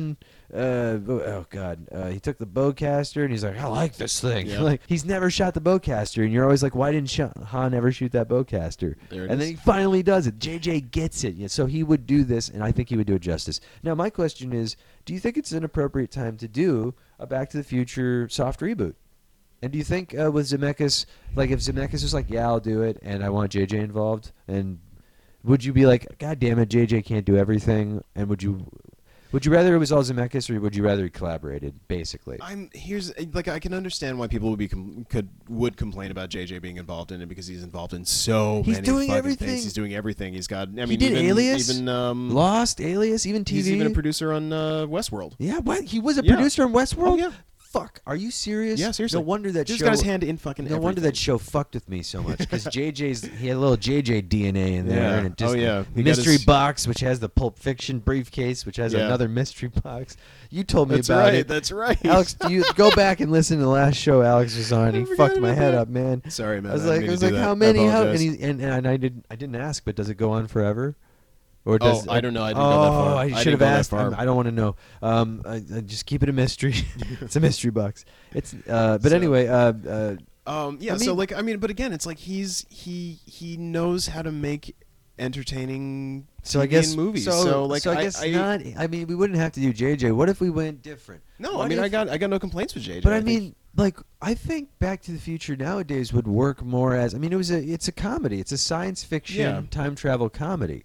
uh, oh god, uh, he took the bowcaster and he's like, I like this thing. Yeah. Like he's never shot the bowcaster, and you're always like, why didn't Sh- Han ever shoot that bowcaster? There it and is. then he finally does it. J J gets it. Yeah, so he would do this, and I think he would do it justice. Now my question is, do you think it's an appropriate time to do a Back to the Future soft reboot? And do you think uh, with Zemeckis, like if Zemeckis was like, yeah, I'll do it, and I want J J involved, and would you be like, God damn it, J J can't do everything? And would you, would you rather it was all Zemeckis, or would you rather he collaborated? Basically, I'm here's like I can understand why people would be com- could would complain about J J being involved in it because he's involved in so He's many doing fucking everything. things. He's doing everything. He's got. I He mean, did even, Alias? even um, Lost, Alias, even T V. he's even a producer on uh, Westworld. yeah, what? He was a Yeah. producer on Westworld. Oh yeah, Fuck, are you serious? Yeah, seriously. No wonder that just show. got his hand in fucking. No wonder that everything. show fucked with me so much because J J's he had a little J J D N A in there, Yeah. and it just Oh, yeah. He got mystery his- box which has the Pulp Fiction briefcase, which has Yeah. another mystery box. You told me That's about right. it. That's right. Alex, do you go back and listen to the last show Alex was on? He I forgot fucked my about head that. up, man. Sorry, man. I was didn't like, mean I was to like, do that. how I many? How? And, apologize. he, and, and I didn't, I didn't ask, but does it go on forever? Or Oh, does I don't know. I didn't oh, go that far. I I should didn't have go that asked. far. I'm- I don't want to know. Um, I, I just keep it a mystery. It's a mystery box. It's. Uh, but So- anyway, uh, uh, Um, yeah, I so mean- like I mean, but again, it's like he's he he knows how to make entertaining so I T V guess and movies. So, So, like so I guess I, not. I mean, we wouldn't have to do J J. What if we went different? No, What I mean if- I got I got no complaints with J J. But I, think- mean, like, I think Back to the Future nowadays would work more as. I mean, it was a. It's a comedy. It's a science fiction Yeah. time travel comedy.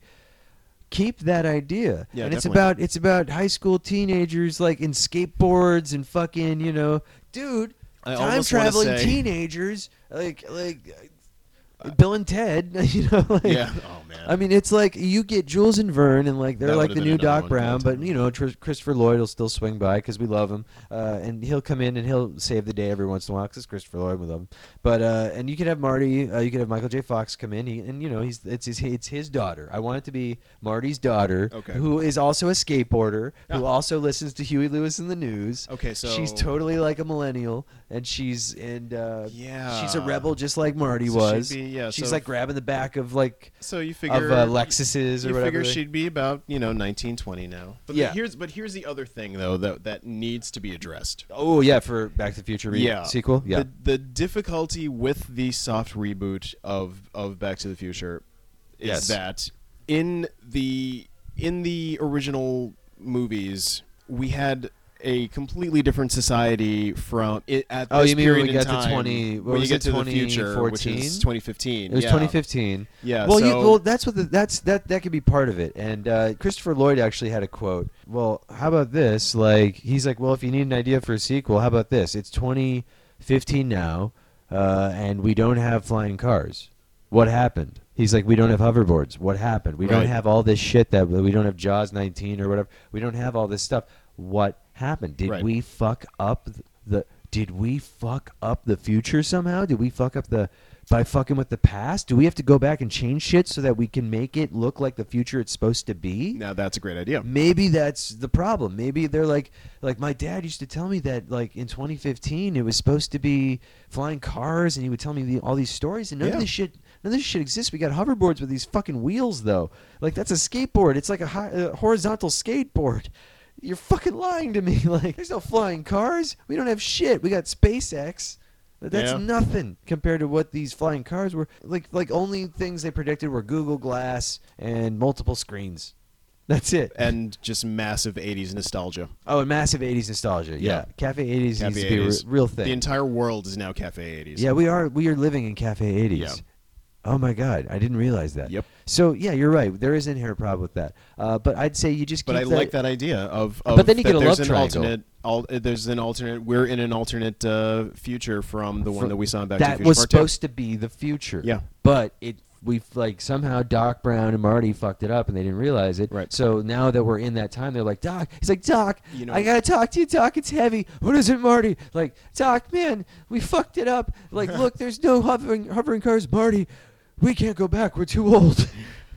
Keep that idea. Yeah, and it's definitely. about it's about high school teenagers like in skateboards and fucking you know, dude, I time almost wanna traveling say- teenagers like like uh, Bill and Ted, you know, like. yeah. Oh man. I mean, it's like you get Jules and Vern, and like they're That like would've the been new another Doc one Brown, called but Tim. you know, Tr- Christopher Lloyd will still swing by because we love him, uh, and he'll come in and he'll save the day every once in a while because Christopher Lloyd, we love him. But uh, and you could have Marty, uh, you could have Michael J. Fox come in, he, and you know, he's it's his it's his daughter. I want it to be Marty's daughter, Okay. who is also a skateboarder, who Ah. also listens to Huey Lewis in the News. Okay, so she's totally like a millennial, and she's and uh, Yeah. she's a rebel just like Marty So she'd was. be- yeah, she's so like if- grabbing the back of like. So you figure Of uh, Lexuses or you whatever. figure they- she'd be about you know nineteen twenty now. But Yeah. the, here's but here's the other thing though that that needs to be addressed. Oh yeah, for Back to the Future re- Yeah. sequel. Yeah, The, the difficulty with the soft reboot of of Back to the Future is Yes. that in the in the original movies we had a completely different society from it at Oh, this you mean when period we in get to time. twenty- what when was you it, get to the future, which twenty is twenty fifteen. it was yeah. twenty fifteen. Yeah. Well, so, you, well, that's what the, that's that that could be part of it. And uh, Christopher Lloyd actually had a quote. Well, how about this? Like he's like, well, if you need an idea for a sequel, how about this? It's twenty fifteen now, uh, and we don't have flying cars. What happened? He's like, we don't have hoverboards. What happened? We don't Right. have all this shit that we don't have Jaws nineteen or whatever. We don't have all this stuff. What happened? Did Right. we fuck up the? Did we fuck up the future somehow? Did we fuck up the by fucking with the past? Do we have to go back and change shit so that we can make it look like the future it's supposed to be? now that's a great idea. Maybe that's the problem. Maybe they're like, like my dad used to tell me that, like in twenty fifteen, it was supposed to be flying cars, and he would tell me the, all these stories, and none Yeah. of this shit, none of this shit exists. We got hoverboards with these fucking wheels, though. Like that's a skateboard. It's like a, hi- a horizontal skateboard. You're fucking lying to me. Like there's no flying cars. We don't have shit. We got SpaceX. But that's Yeah. nothing compared to what these flying cars were. Like, like only things they predicted were Google Glass and multiple screens. That's it. And just massive eighties nostalgia. Oh, and massive eighties nostalgia. Yeah, Yeah. Cafe eighties Cafe needs to be a re- eighties. real thing. The entire world is now Cafe eighties. Yeah, we are we are living in Cafe eighties. Yeah. Oh my God, I didn't realize that. Yep. So yeah, you're right. There is an inherent problem with that. Uh, but I'd say you just. Keep But I that, like that idea of. of But then you that get a there's love an triangle. alternate. Al, uh, there's an alternate. We're in an alternate uh, future from the one From- that we saw in Back to the That Future was Part two. supposed to be the future. Yeah. But it we like somehow Doc Brown and Marty fucked it up and they didn't realize it. Right. So now that we're in that time, they're like, Doc. He's like, Doc, You know- I gotta talk to you, Doc. It's heavy. What is it, Marty? Like, Doc, man, we fucked it up. Like, look, there's no hovering hovering cars, Marty. We can't go back. We're too old.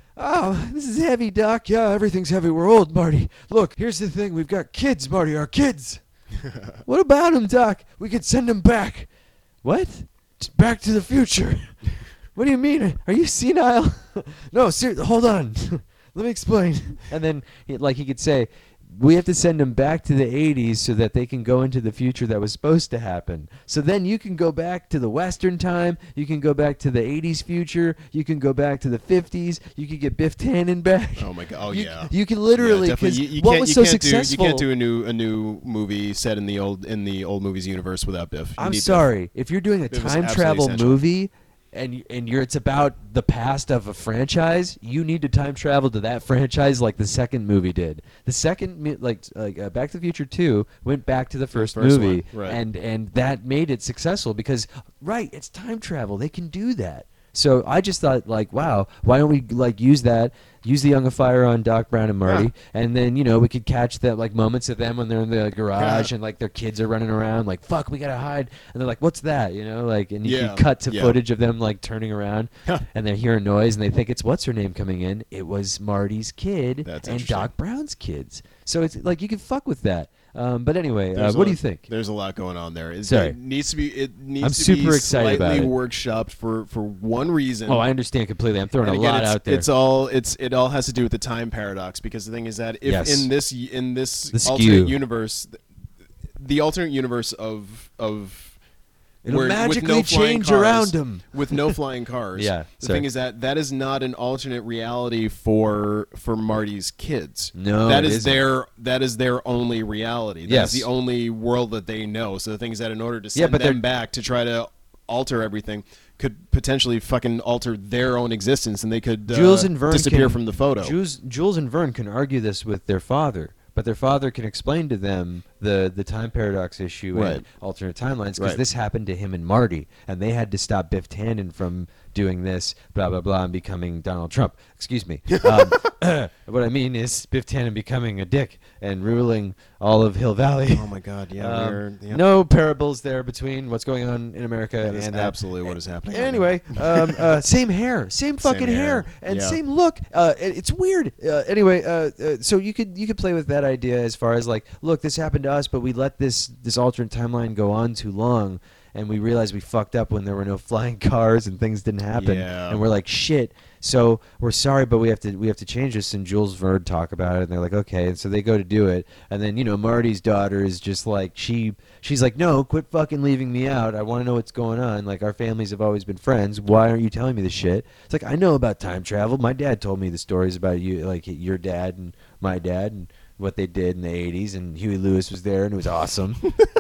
Oh, this is heavy, Doc. Yeah, everything's heavy. We're old, Marty. Look, here's the thing. We've got kids, Marty. Our kids. What about them, Doc? We could send them back. What? Just Back to the Future. What do you mean? Are you senile? No, seriously. Hold on. Let me explain. And then, he, like, he could say, we have to send them back to the eighties so that they can go into the future that was supposed to happen. So then you can go back to the Western time. You can go back to the eighties future. You can go back to the fifties. You can get Biff Tannen back. Oh my god! Oh you, yeah. You can literally yeah, because you, you what can't, was you so can't successful. Do, you can't do a new a new movie set in the old in the old movies universe without Biff. You I'm need sorry if you're doing a Biff is time absolutely travel essential. movie. And and you're it's about the past of a franchise. You need to time travel to that franchise like the second movie did. The second mi- like like uh, Back to the Future two went back to the first, first movie, one, right. and and that made it successful because right, it's time travel. They can do that. So I just thought like, wow, why don't we like use that? Use the Young of Fire on Doc Brown and Marty, Yeah. and then you know we could catch that like moments of them when they're in the garage Yeah. and like their kids are running around like fuck we gotta hide, and they're like what's that you know like and you Yeah. can cut to Yeah. footage of them like turning around Huh. and they're hearing noise and they think it's what's her name coming in. It was Marty's kid That's and interesting. Doc Brown's kids. So it's like you can fuck with that. Um, but anyway, uh, There's what a- do you think? There's a lot going on there. It's- Sorry. It needs to be. It needs I'm to super be excited about slightly it. workshopped for for one reason. Oh, I understand completely. I'm throwing And a again, lot it's, out there. It's all it's it all has to do with the time paradox because the thing is that if Yes. in this in this The skew. alternate universe, the alternate universe of of It'll where- with magically no flying change cars- around 'em. with no flying cars. Yeah, the sorry. thing is that that is not an alternate reality for for Marty's kids. No, that it is isn't. their that is their only reality. That's Yes. the only world that they know. So the thing is that in order to Yeah, send but they're- them back to try to alter everything could potentially fucking alter their own existence and they could uh, Jules and Vern disappear can, from the photo. Jules, Jules and Vern can argue this with their father, but their father can explain to them the, the time paradox issue Right. and alternate timelines because Right. this happened to him and Marty, and they had to stop Biff Tannen from doing this, blah, blah, blah, and becoming Donald Trump. Excuse me. Um, what I mean is Biff Tannen becoming a dick and ruling all of Hill Valley. Oh my god, yeah. Um, we're, yeah. No parables there between what's going on in America That is and that. absolutely what is happening. right now. Anyway, um, uh, same hair, same fucking hair, hair, and yeah. same look. Uh, it- it's weird. Uh, anyway, uh, uh, so you could you could play with that idea as far as like, look, this happened to us, but we let this this alternate timeline go on too long, and we realized we fucked up when there were no flying cars and things didn't happen, Yeah. and we're like, shit. So we're sorry, but we have to we have to change this. And Jules Verne talk about it, and they're like, okay. And so they go to do it, and then you know Marty's daughter is just like she she's like, no, quit fucking leaving me out. I want to know what's going on. Like our families have always been friends. Why aren't you telling me this shit? It's like I know about time travel. My dad told me the stories about you, like your dad and my dad, and what they did in the eighties. And Huey Lewis was there, and it was awesome.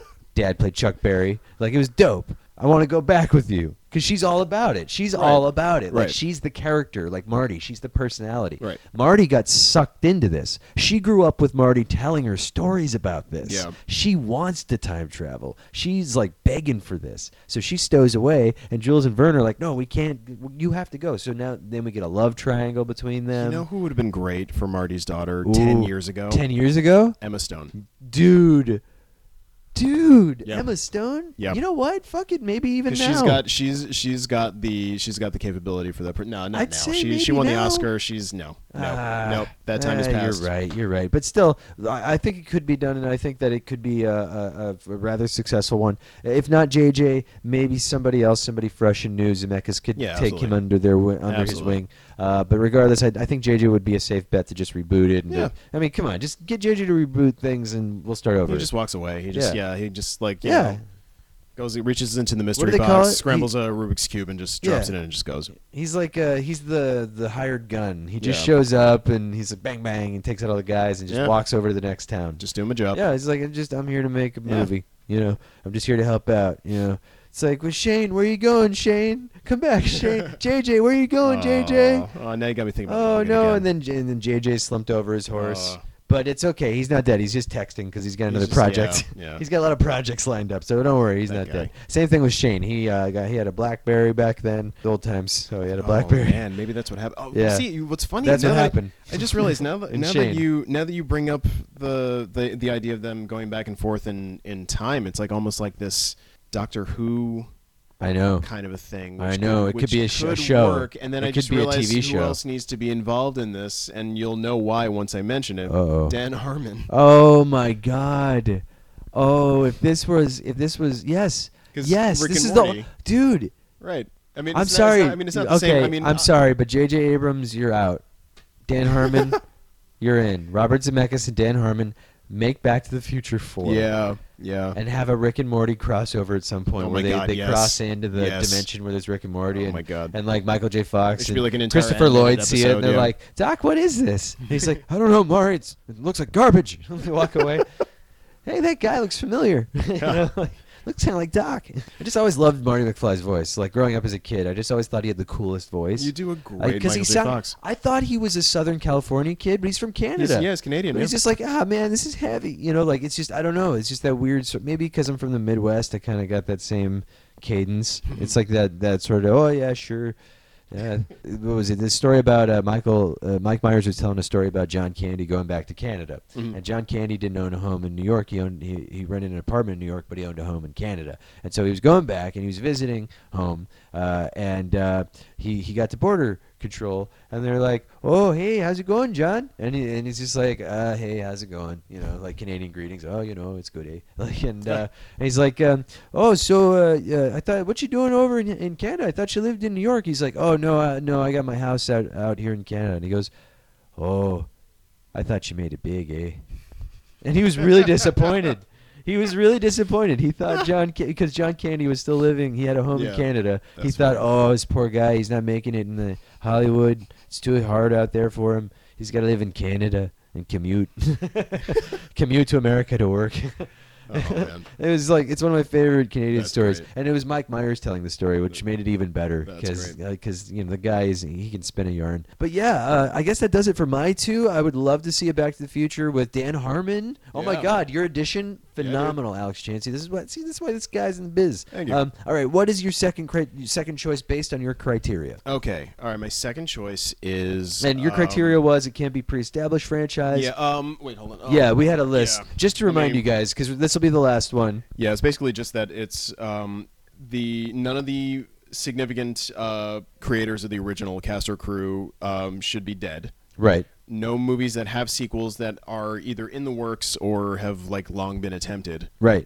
Dad played Chuck Berry. Like it was dope. I want to go back with you because she's all about it. She's Right. all about it. Like Right. she's the character, like Marty. She's the personality. Right. Marty got sucked into this. She grew up with Marty telling her stories about this. Yeah. She wants to time travel. She's like begging for this. So she stows away, and Jules and Vern are like, no, we can't. You have to go. So now then we get a love triangle between them. You know who would have been great for Marty's daughter ten Ooh, years ago? Ten years ago? Emma Stone. Dude. Dude, Yeah. Emma Stone. Yeah. You know what? Fuck it. Maybe even now. Because she's got she's she's got the she's got the capability for that. Per- no, not I'd now. say She she maybe won now. the Oscar. She's no no Ah, no. That time has ah, passed. You're right. You're right. But still, I, I think it could be done, and I think that it could be a, a, a rather successful one. If not J J, maybe somebody else, somebody fresh and new. Zemeckis could Yeah, take him absolutely. under their wi- under his Absolutely. wing. Uh, but regardless, I, I think J J would be a safe bet to just reboot it. And Yeah. to- I mean, come on, just get J J to reboot things, and we'll start over. He just walks away. He just Yeah. yeah. He just like you Yeah. know, goes. He reaches into the do mystery they box, call it? scrambles a Rubik's cube, and just drops Yeah. it in and just goes. He's like uh, he's the the hired gun. He just Yeah. shows up and he's like bang bang and takes out all the guys and just Yeah. walks over to the next town. Just doing my job. Yeah, he's like, I'm just I'm here to make a Yeah. movie. You know, I'm just here to help out. You know, it's like, well, Shane, where you going, Shane? Come back, Shane. J J, where you going, J J? Oh, oh, now you got me thinking about Oh Logan no! again. And then J- and then J J slumped over his horse. Uh. But it's okay. He's not dead. He's just texting because he's got He's another just- project. yeah, yeah. He's got a lot of projects lined up, so don't worry. He's That not guy. dead. Same thing with Shane. He uh, got he had a BlackBerry back then, the old times. So he had a Oh, BlackBerry. man, maybe that's what happened. Oh, Yeah. see, what's funny? That's now what that- happened. I just realized now that And now Shane. that you now that you bring up the, the the idea of them going back and forth in in time, it's like almost like this Doctor Who I know. kind of a thing. I which know, could, it could which be a sh- a could show. Work. And then It I could just be a realized T V who show. else needs to be involved in this, and you'll know why once I mention it. Uh-oh. Dan Harmon. Oh my God! Oh, if this was, if this was, yes, 'Cause yes, Rick this and is Morty. the dude. Right. I mean, I'm it's not- sorry. It's not, I mean, it's not the okay, same. I mean, I'm uh, sorry, but J J Abrams, you're out. Dan Harmon, you're in. Robert Zemeckis and Dan Harmon make Back to the Future four. Yeah, yeah. And have a Rick and Morty crossover at some point Oh where my they, God, they yes. cross into the Yes. dimension where there's Rick and Morty. Oh and, my God. And like Michael J. Fox It should and be like an entire Christopher animated Lloyd see it, and episode, they're yeah. like, Doc, what is this? And he's like, I don't know, Marty. It's, it looks like garbage. They walk away. Hey, that guy looks familiar. you know, like, looks kind of like Doc. I just always loved Marty McFly's voice. Like growing up as a kid, I just always thought he had the coolest voice. You do a great Like, Michael he J. sound- Fox. I thought he was a Southern California kid, but he's from Canada. He's, yeah, he's Canadian. But yeah. he's just like, ah, man, this is heavy. You know, like, it's just, I don't know. It's just that weird, sort maybe because I'm from the Midwest, I kind of got that same cadence. It's like that, that sort of, oh, yeah, sure. Yeah. What was it? This story about uh, Michael, uh, Mike Myers was telling a story about John Candy going back to Canada. Mhm. And John Candy didn't own a home in New York. He owned, he, he rented an apartment in New York, but he owned a home in Canada. And so he was going back and he was visiting home. Uh, and uh, he, he got to border control, and they're like, oh, hey, how's it going, John? And he, and he's just like, uh, hey, how's it going? You know, like Canadian greetings. Oh, you know, it's good, eh? Like, and, uh, and he's like, um, oh, so uh, uh, I thought, what you doing over in, in Canada? I thought you lived in New York. He's like, oh, no, uh, no, I got my house out, out here in Canada. And he goes, oh, I thought you made it big, eh? And he was really disappointed. He was really disappointed. He thought John, because John Candy was still living, he had a home Yeah, in Canada. He that's thought, funny. oh, this poor guy, he's not making it in the Hollywood. It's too hard out there for him. He's got to live in Canada and commute, commute to America to work. Oh, man. It was like, it's one of my favorite Canadian That's stories, great. and it was Mike Myers telling the story, which made it even better That's because great. because you know the guy is, he can spin a yarn. But yeah, uh, I guess that does it for my two. I would love to see a Back to the Future with Dan Harmon. Oh my Yeah. God, your addition dude. phenomenal, Alex Chansey. This is what see this is why this guy's in the biz. Thank you. Um, all right, what is your second cri- second choice based on your criteria? Okay. All right. My second choice is. And your um, criteria was it can't be pre-established franchise. Yeah. Um. Wait. Hold on. Um, Yeah, we had a list. yeah. Just to I remind mean- you guys, because this will be the last one. Yeah. It's basically just that it's um the none of the significant uh creators of the original cast or crew um should be dead. Right. No movies that have sequels that are either in the works or have like long been attempted. Right.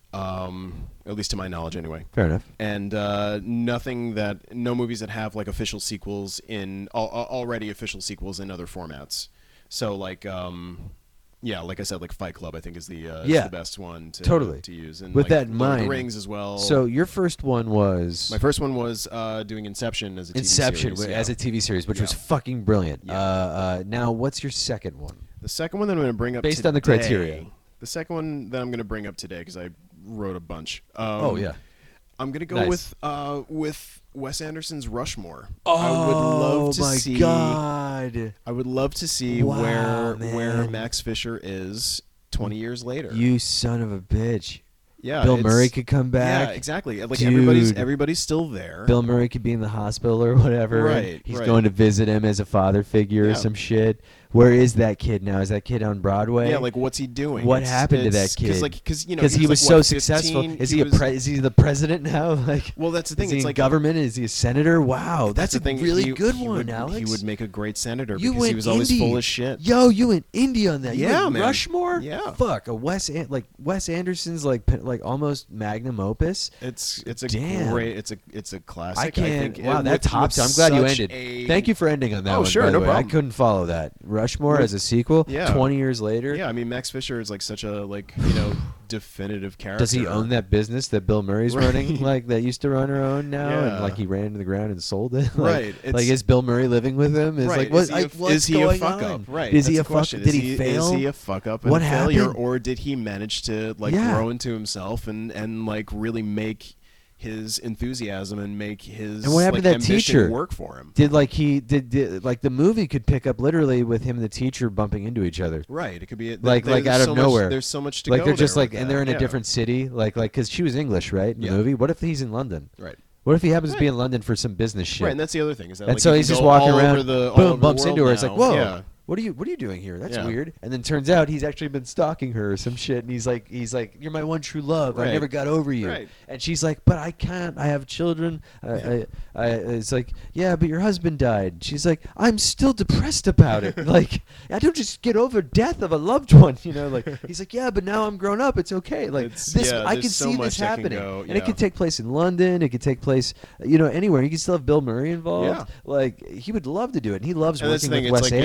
Um. At least to my knowledge, anyway. Fair enough. And uh, nothing that no movies that have like official sequels in al- al- already official sequels in other formats. So like um, yeah, like I said, like Fight Club, I think is the uh, is Yeah. the best one to Totally. to use. And With like, that in Lord of the mind, Rings as well. So your first one was my first one was uh, doing Inception as a T V Inception series, wh- yeah. as a T V series, which Yeah. was fucking brilliant. Yeah. Uh, uh, now, what's your second one? The second one that I'm going to bring up Based on the today- criteria. The second one that I'm going to bring up today because I wrote a bunch. Um, Oh, yeah. I'm gonna go Nice. with uh, with Wes Anderson's Rushmore. Oh I would love to my see. God! I would love to see Wow, where man. where Max Fisher is twenty years later. You son of a bitch! yeah, Bill it's- Murray could come back. Yeah, exactly. Like everybody's Dude. everybody's still there. Bill Murray could be in the hospital or whatever. and Right, He's right. going to visit him as a father figure or Yeah. some shit. Where is that kid now? Is that kid on Broadway? Yeah, like what's he doing? What It's- happened to that it's- 'cause, kid? like, because you know, because he, was, like, so what, successful. fifteen? Is he, a was- pre- is he the president now? Like, Well, that's the thing. is he It's in like government? Is he a senator? Wow, that's, the a thing. really he, good he one, would, Alex. He would make a great senator You because went he was always indie. full of shit. Yo, you went indie on that. You Yeah, went man. Rushmore. Yeah. Fuck a Wes An- like Wes Anderson's like pe- like almost magnum opus. It's it's a Damn. great it's a it's a classic. I can't. think wow, it- that's with- hot. with I'm glad you such ended. a- Thank you for ending on that Oh, one. sure, by the no way. I problem. couldn't follow that. Rushmore With- as a sequel. Yeah. Twenty years later. Yeah, I mean Max Fisher is like such a like you know definitive character. Does he own that business that Bill Murray's Right. running, like that used to run her own now, and Yeah. like he ran into the ground and sold it? like, Right, Like, it's- is Bill Murray living with him? Is Right. like what? is he, a, like, what's is he going a fuck on? up? Right. Is he that's a the fuck? question. Did is he, he fail? Is he a fuck up and What a failure, happened? or did he manage to like Yeah. grow into himself and and like really make his enthusiasm and make his And what happened like, to that ambition teacher? work for him? Did like he did, did like the movie could pick up literally with him and the teacher bumping into each other. Right. It could be Like- there- like there's out of so much- nowhere. There's so much to Like go they're just there like, with and that. they're in a Yeah. different city, like like because she was English, right? In Yeah. the movie. What if he's in London? Right. What if he happens to be Right. in London for some business shit? Right, and that's the other thing is that And like, so you he's can just go walking all around, over the, all boom, over the bumps world into her. It's now. like, whoa, Yeah. what are you, what are you doing here? That's Yeah. weird. And then turns out he's actually been stalking her or some shit. And he's like, he's like, you're my one true love. I Right. never got over you. Right. And she's like, but I can't. I have children. I, I, I, it's like, yeah, but your husband died. She's like, I'm still depressed about it. Like, I don't just get over death of a loved one. You know, like he's like, yeah, but now I'm grown up. It's okay. Like It's- this, yeah, I there's can so see much this that can happening, go, and it yeah. could take place in London. It could take place, you know, anywhere. You can still have Bill Murray involved. Yeah. Like he would love to do it, and he loves And that's working the thing, with it's Wes like if- Anderson. yeah,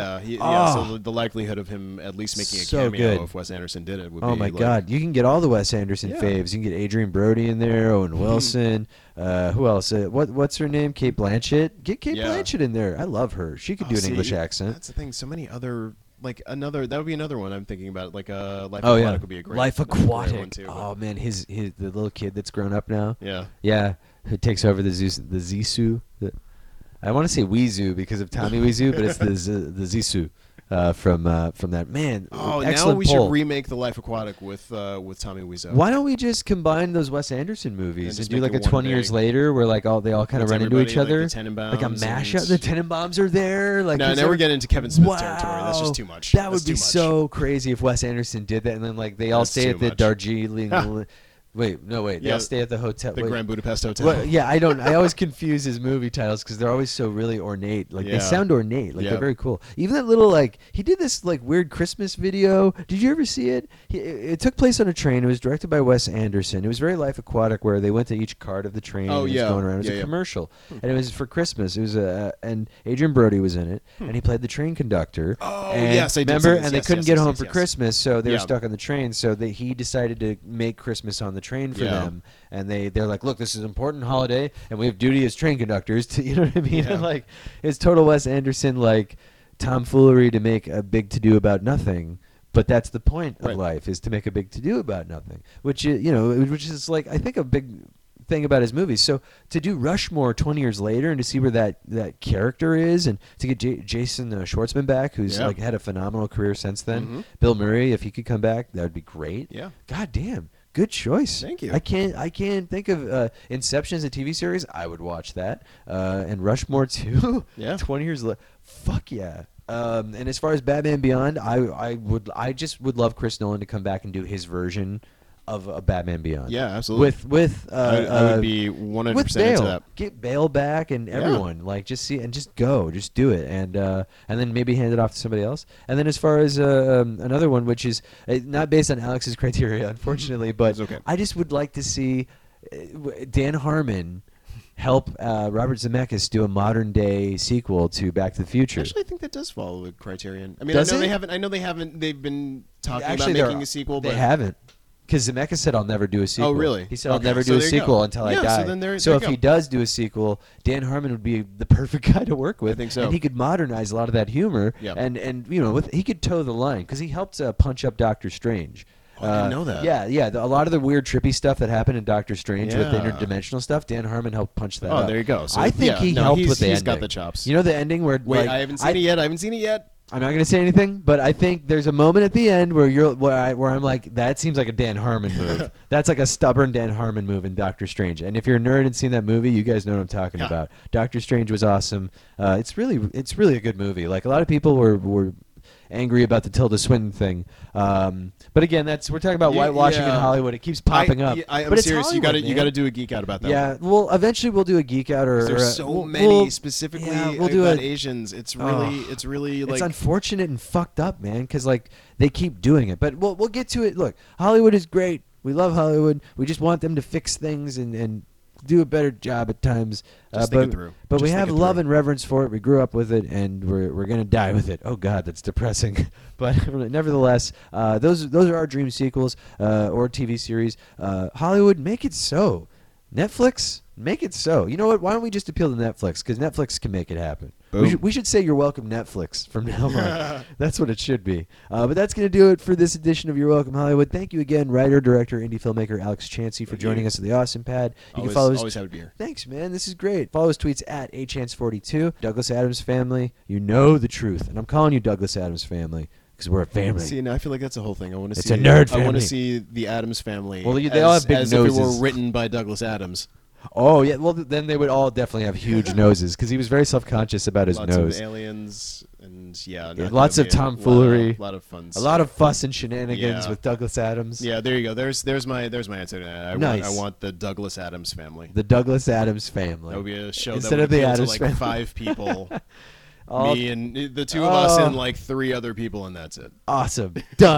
Yeah, he, yeah. Oh. So the, the likelihood of him at least making a So cameo good. if Wes Anderson did it would Oh be my like, God! You can get all the Wes Anderson Yeah. faves. You can get Adrian Brody in there, Owen Wilson. uh, who else? Uh, what What's her name? Kate Blanchett. Get Kate Yeah. Blanchett in there. I love her. She could Oh, do an see, English accent. That's the thing. So many other like another that would be another one I'm thinking about. Like uh, Life Oh Aquatic yeah, would be a great Life that'd be a great Aquatic. one too, but- Oh man, his his the little kid that's grown up now. yeah. Yeah, who takes over the Zeus, the Zissou. The, I want to say Weezoo because of Tommy Weezoo, but it's the Z, the Zissou uh, from uh, from that man. Oh, now excellent we poll. should remake the Life Aquatic with uh, with Tommy Wiseau. Why don't we just combine those Wes Anderson movies And and, just do make like it a one twenty years big- later, where like all they all kind of With run into everybody, each like the other, Tenenbaums like a and- mashup. The Tenenbaums are there. Like No, is now there- we're getting into Kevin Smith wow. territory. That's just too much. That That's would be too much. so crazy if Wes Anderson did that, and then like they all That's stay too at the much. Darjeeling. Wait, no, wait. They Yeah, all stay at the hotel. The wait. Grand Budapest Hotel. Well, yeah, I don't. I always confuse his movie titles because they're always so really ornate. Like they Yeah. sound ornate. Like Yeah. they're very cool. Even that little like he did this like weird Christmas video. Did you ever see it? He, it, it took place on a train. It was directed by Wes Anderson. It was very Life Aquatic, where they went to each cart of the train. Oh, and it was yeah. going around. It was Yeah, a yeah. commercial, and it was for Christmas. It was a and Adrian Brody was in it, and he played the train conductor. Oh, and yes, I did see remember. this. And they Yes, couldn't yes, get yes, home yes, for yes. Christmas, so they were Yeah. stuck on the train. So they, he decided to make Christmas on the train for Yeah. them. And they they're like, look, this is an important holiday, and we have duty as train conductors to, you know what I mean? Yeah. And like, it's total Wes Anderson like tomfoolery to make a big to do about nothing. But that's the point of Right. life, is to make a big to do about nothing. Which i- you know, which is like I think a big thing about his movies. So to do Rushmore twenty years later and to see where that, that character is, and to get J- Jason uh, Schwartzman back, who's Yeah. like had a phenomenal career since then. Mhm. Bill Murray, if he could come back, that would be great. Yeah. God damn. Good choice. Thank you. I can't. I can't think of uh, Inception as a T V series. I would watch that. Uh, and Rushmore too. Yeah. Twenty years later. Fuck yeah. Um, and as far as Batman Beyond, I I would I just would love Chris Nolan to come back and do his version of a Batman Beyond. Yeah, absolutely. With with uh, I, I uh, would be one hundred with percent into Bale, that. get Bale back and everyone like just see and just go, just do it, and uh, and then maybe hand it off to somebody else. And then as far as uh, um, another one, which is uh, not based on Alex's criteria, unfortunately, but It's okay. I just would like to see uh, w- Dan Harmon help uh, Robert Zemeckis do a modern day sequel to Back to the Future. Actually, I think that does follow the criterion. I mean, Does I know it? they haven't. I know they haven't. They've been talking Actually, about they're- making a sequel, They but haven't. Because Zemeckis said, I'll never do a sequel. Oh, really? He said, I'll Okay, never so do a there you sequel go. until Yeah, I so die. then there- so there if you he go. does do a sequel, Dan Harmon would be the perfect guy to work with. think so. And he could modernize a lot of that humor. Yeah. And, and you know, with, he could toe the line because he helped uh, punch up Doctor Strange. Oh, I didn't know that. Yeah, yeah. The, a lot of the weird, trippy stuff that happened in Doctor Strange with the Yeah. interdimensional stuff, Dan Harmon helped punch that Oh, up. there you go. So, I think yeah, he no, helped he's- with the he's ending. got the chops. You know the ending where Wait, like, I haven't seen it yet. I haven't seen it yet. I'm not going to say anything, but I think there's a moment at the end where you're where, I, where I'm like, that seems like a Dan Harmon move. That's like a stubborn Dan Harmon move in Doctor Strange. And if you're a nerd and seen that movie, you guys know what I'm talking Yeah. about. Doctor Strange was awesome. Uh, it's really it's really a good movie. Like a lot of people were were angry about the Tilda Swinton thing, um, but again, that's we're talking about Yeah, whitewashing in yeah. Hollywood. It keeps popping I, up. I, I'm but it's serious. You Hollywood, got to you man. got to do a geek out about that. Yeah, one. well, eventually we'll do a geek out or. or There's a- so we'll- many we'll- specifically yeah, we'll do about a- Asians. It's really, Oh. it's really It's like unfortunate and fucked up, man, because like they keep doing it. But we'll we'll get to it. Look, Hollywood is great. We love Hollywood. We just want them to fix things and, and do a better job at times. Just uh, think it but through. but Just we think have it love through. and reverence for it. We grew up with it, and we're we're gonna die with it. Oh God, that's depressing. But nevertheless, uh, those those are our dream sequels uh, or T V series. Uh, Hollywood, make it so. Netflix, make it so. You know what? Why don't we just appeal to Netflix? Because Netflix can make it happen. We Boom. should, we should say you're welcome, Netflix, from now on. That's what it should be. Uh, but that's going to do it for this edition of You're Welcome Hollywood. Thank you again, writer, director, indie filmmaker Alex Chansey, for Thank joining you. us at the Awesome Pad. You always, can follow his always have a beer. Thanks, man. This is great. Follow his tweets at A Chance forty-two. Douglas Adams Family. You know the truth. And I'm calling you Douglas Adams Family because we're a family. See, now I feel like that's a whole thing. I want to It's see a nerd I want family. to see the Adams Family. Well, you- they as, all have big as if it noses. were written by Douglas Adams. Oh, yeah. Well, th- then they would all definitely have huge noses because he was very self-conscious about his Lots nose. of aliens and yeah, Yeah, not lots gonna of be a tomfoolery. lot of, lot of fun. A lot of fuss and shenanigans Yeah. with Douglas Adams. Yeah, there you go. There's there's my there's my answer to that. I Nice. want I want the Douglas Adams Family. The Douglas Adams Family. That would be a show Instead that would of the appeal Addams to like Family. five people. All- Me and the two of us Oh. and like three other people, and that's it. Awesome. Done.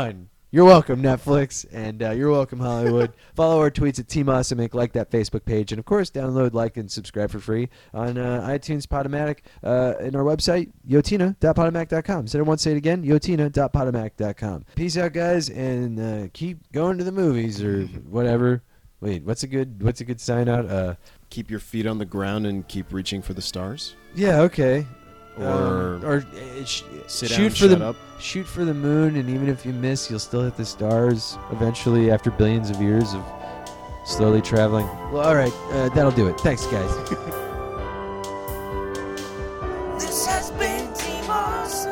You're welcome, Netflix, and uh, you're welcome, Hollywood. Follow our tweets at Team Awesome Inc, like that Facebook page, and of course, download, like, and subscribe for free on uh, iTunes, Podomatic, uh, and our website, yotina dot podomatic dot com. So I won't say it again, yotina dot podomatic dot com. Peace out, guys, and uh, keep going to the movies or whatever. Wait, what's a good what's a good sign out? Uh, Keep your feet on the ground and keep reaching for the stars. yeah, okay. Or, Um, or uh, sh- sit shoot down, for shut the up. shoot for the moon, and even if you miss, you'll still hit the stars eventually after billions of years of slowly traveling. Well, all right, uh, that'll do it. Thanks, guys. This has been Team Awesome.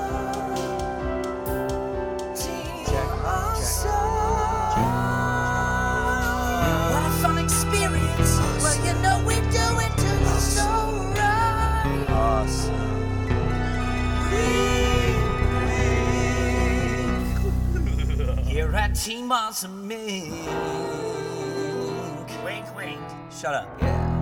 Team Awesome. What a fun experience. Well, you know we do it to the soul right. Awesome. Here at Team Awesome Inc. Wink, wink. Shut up. Yeah.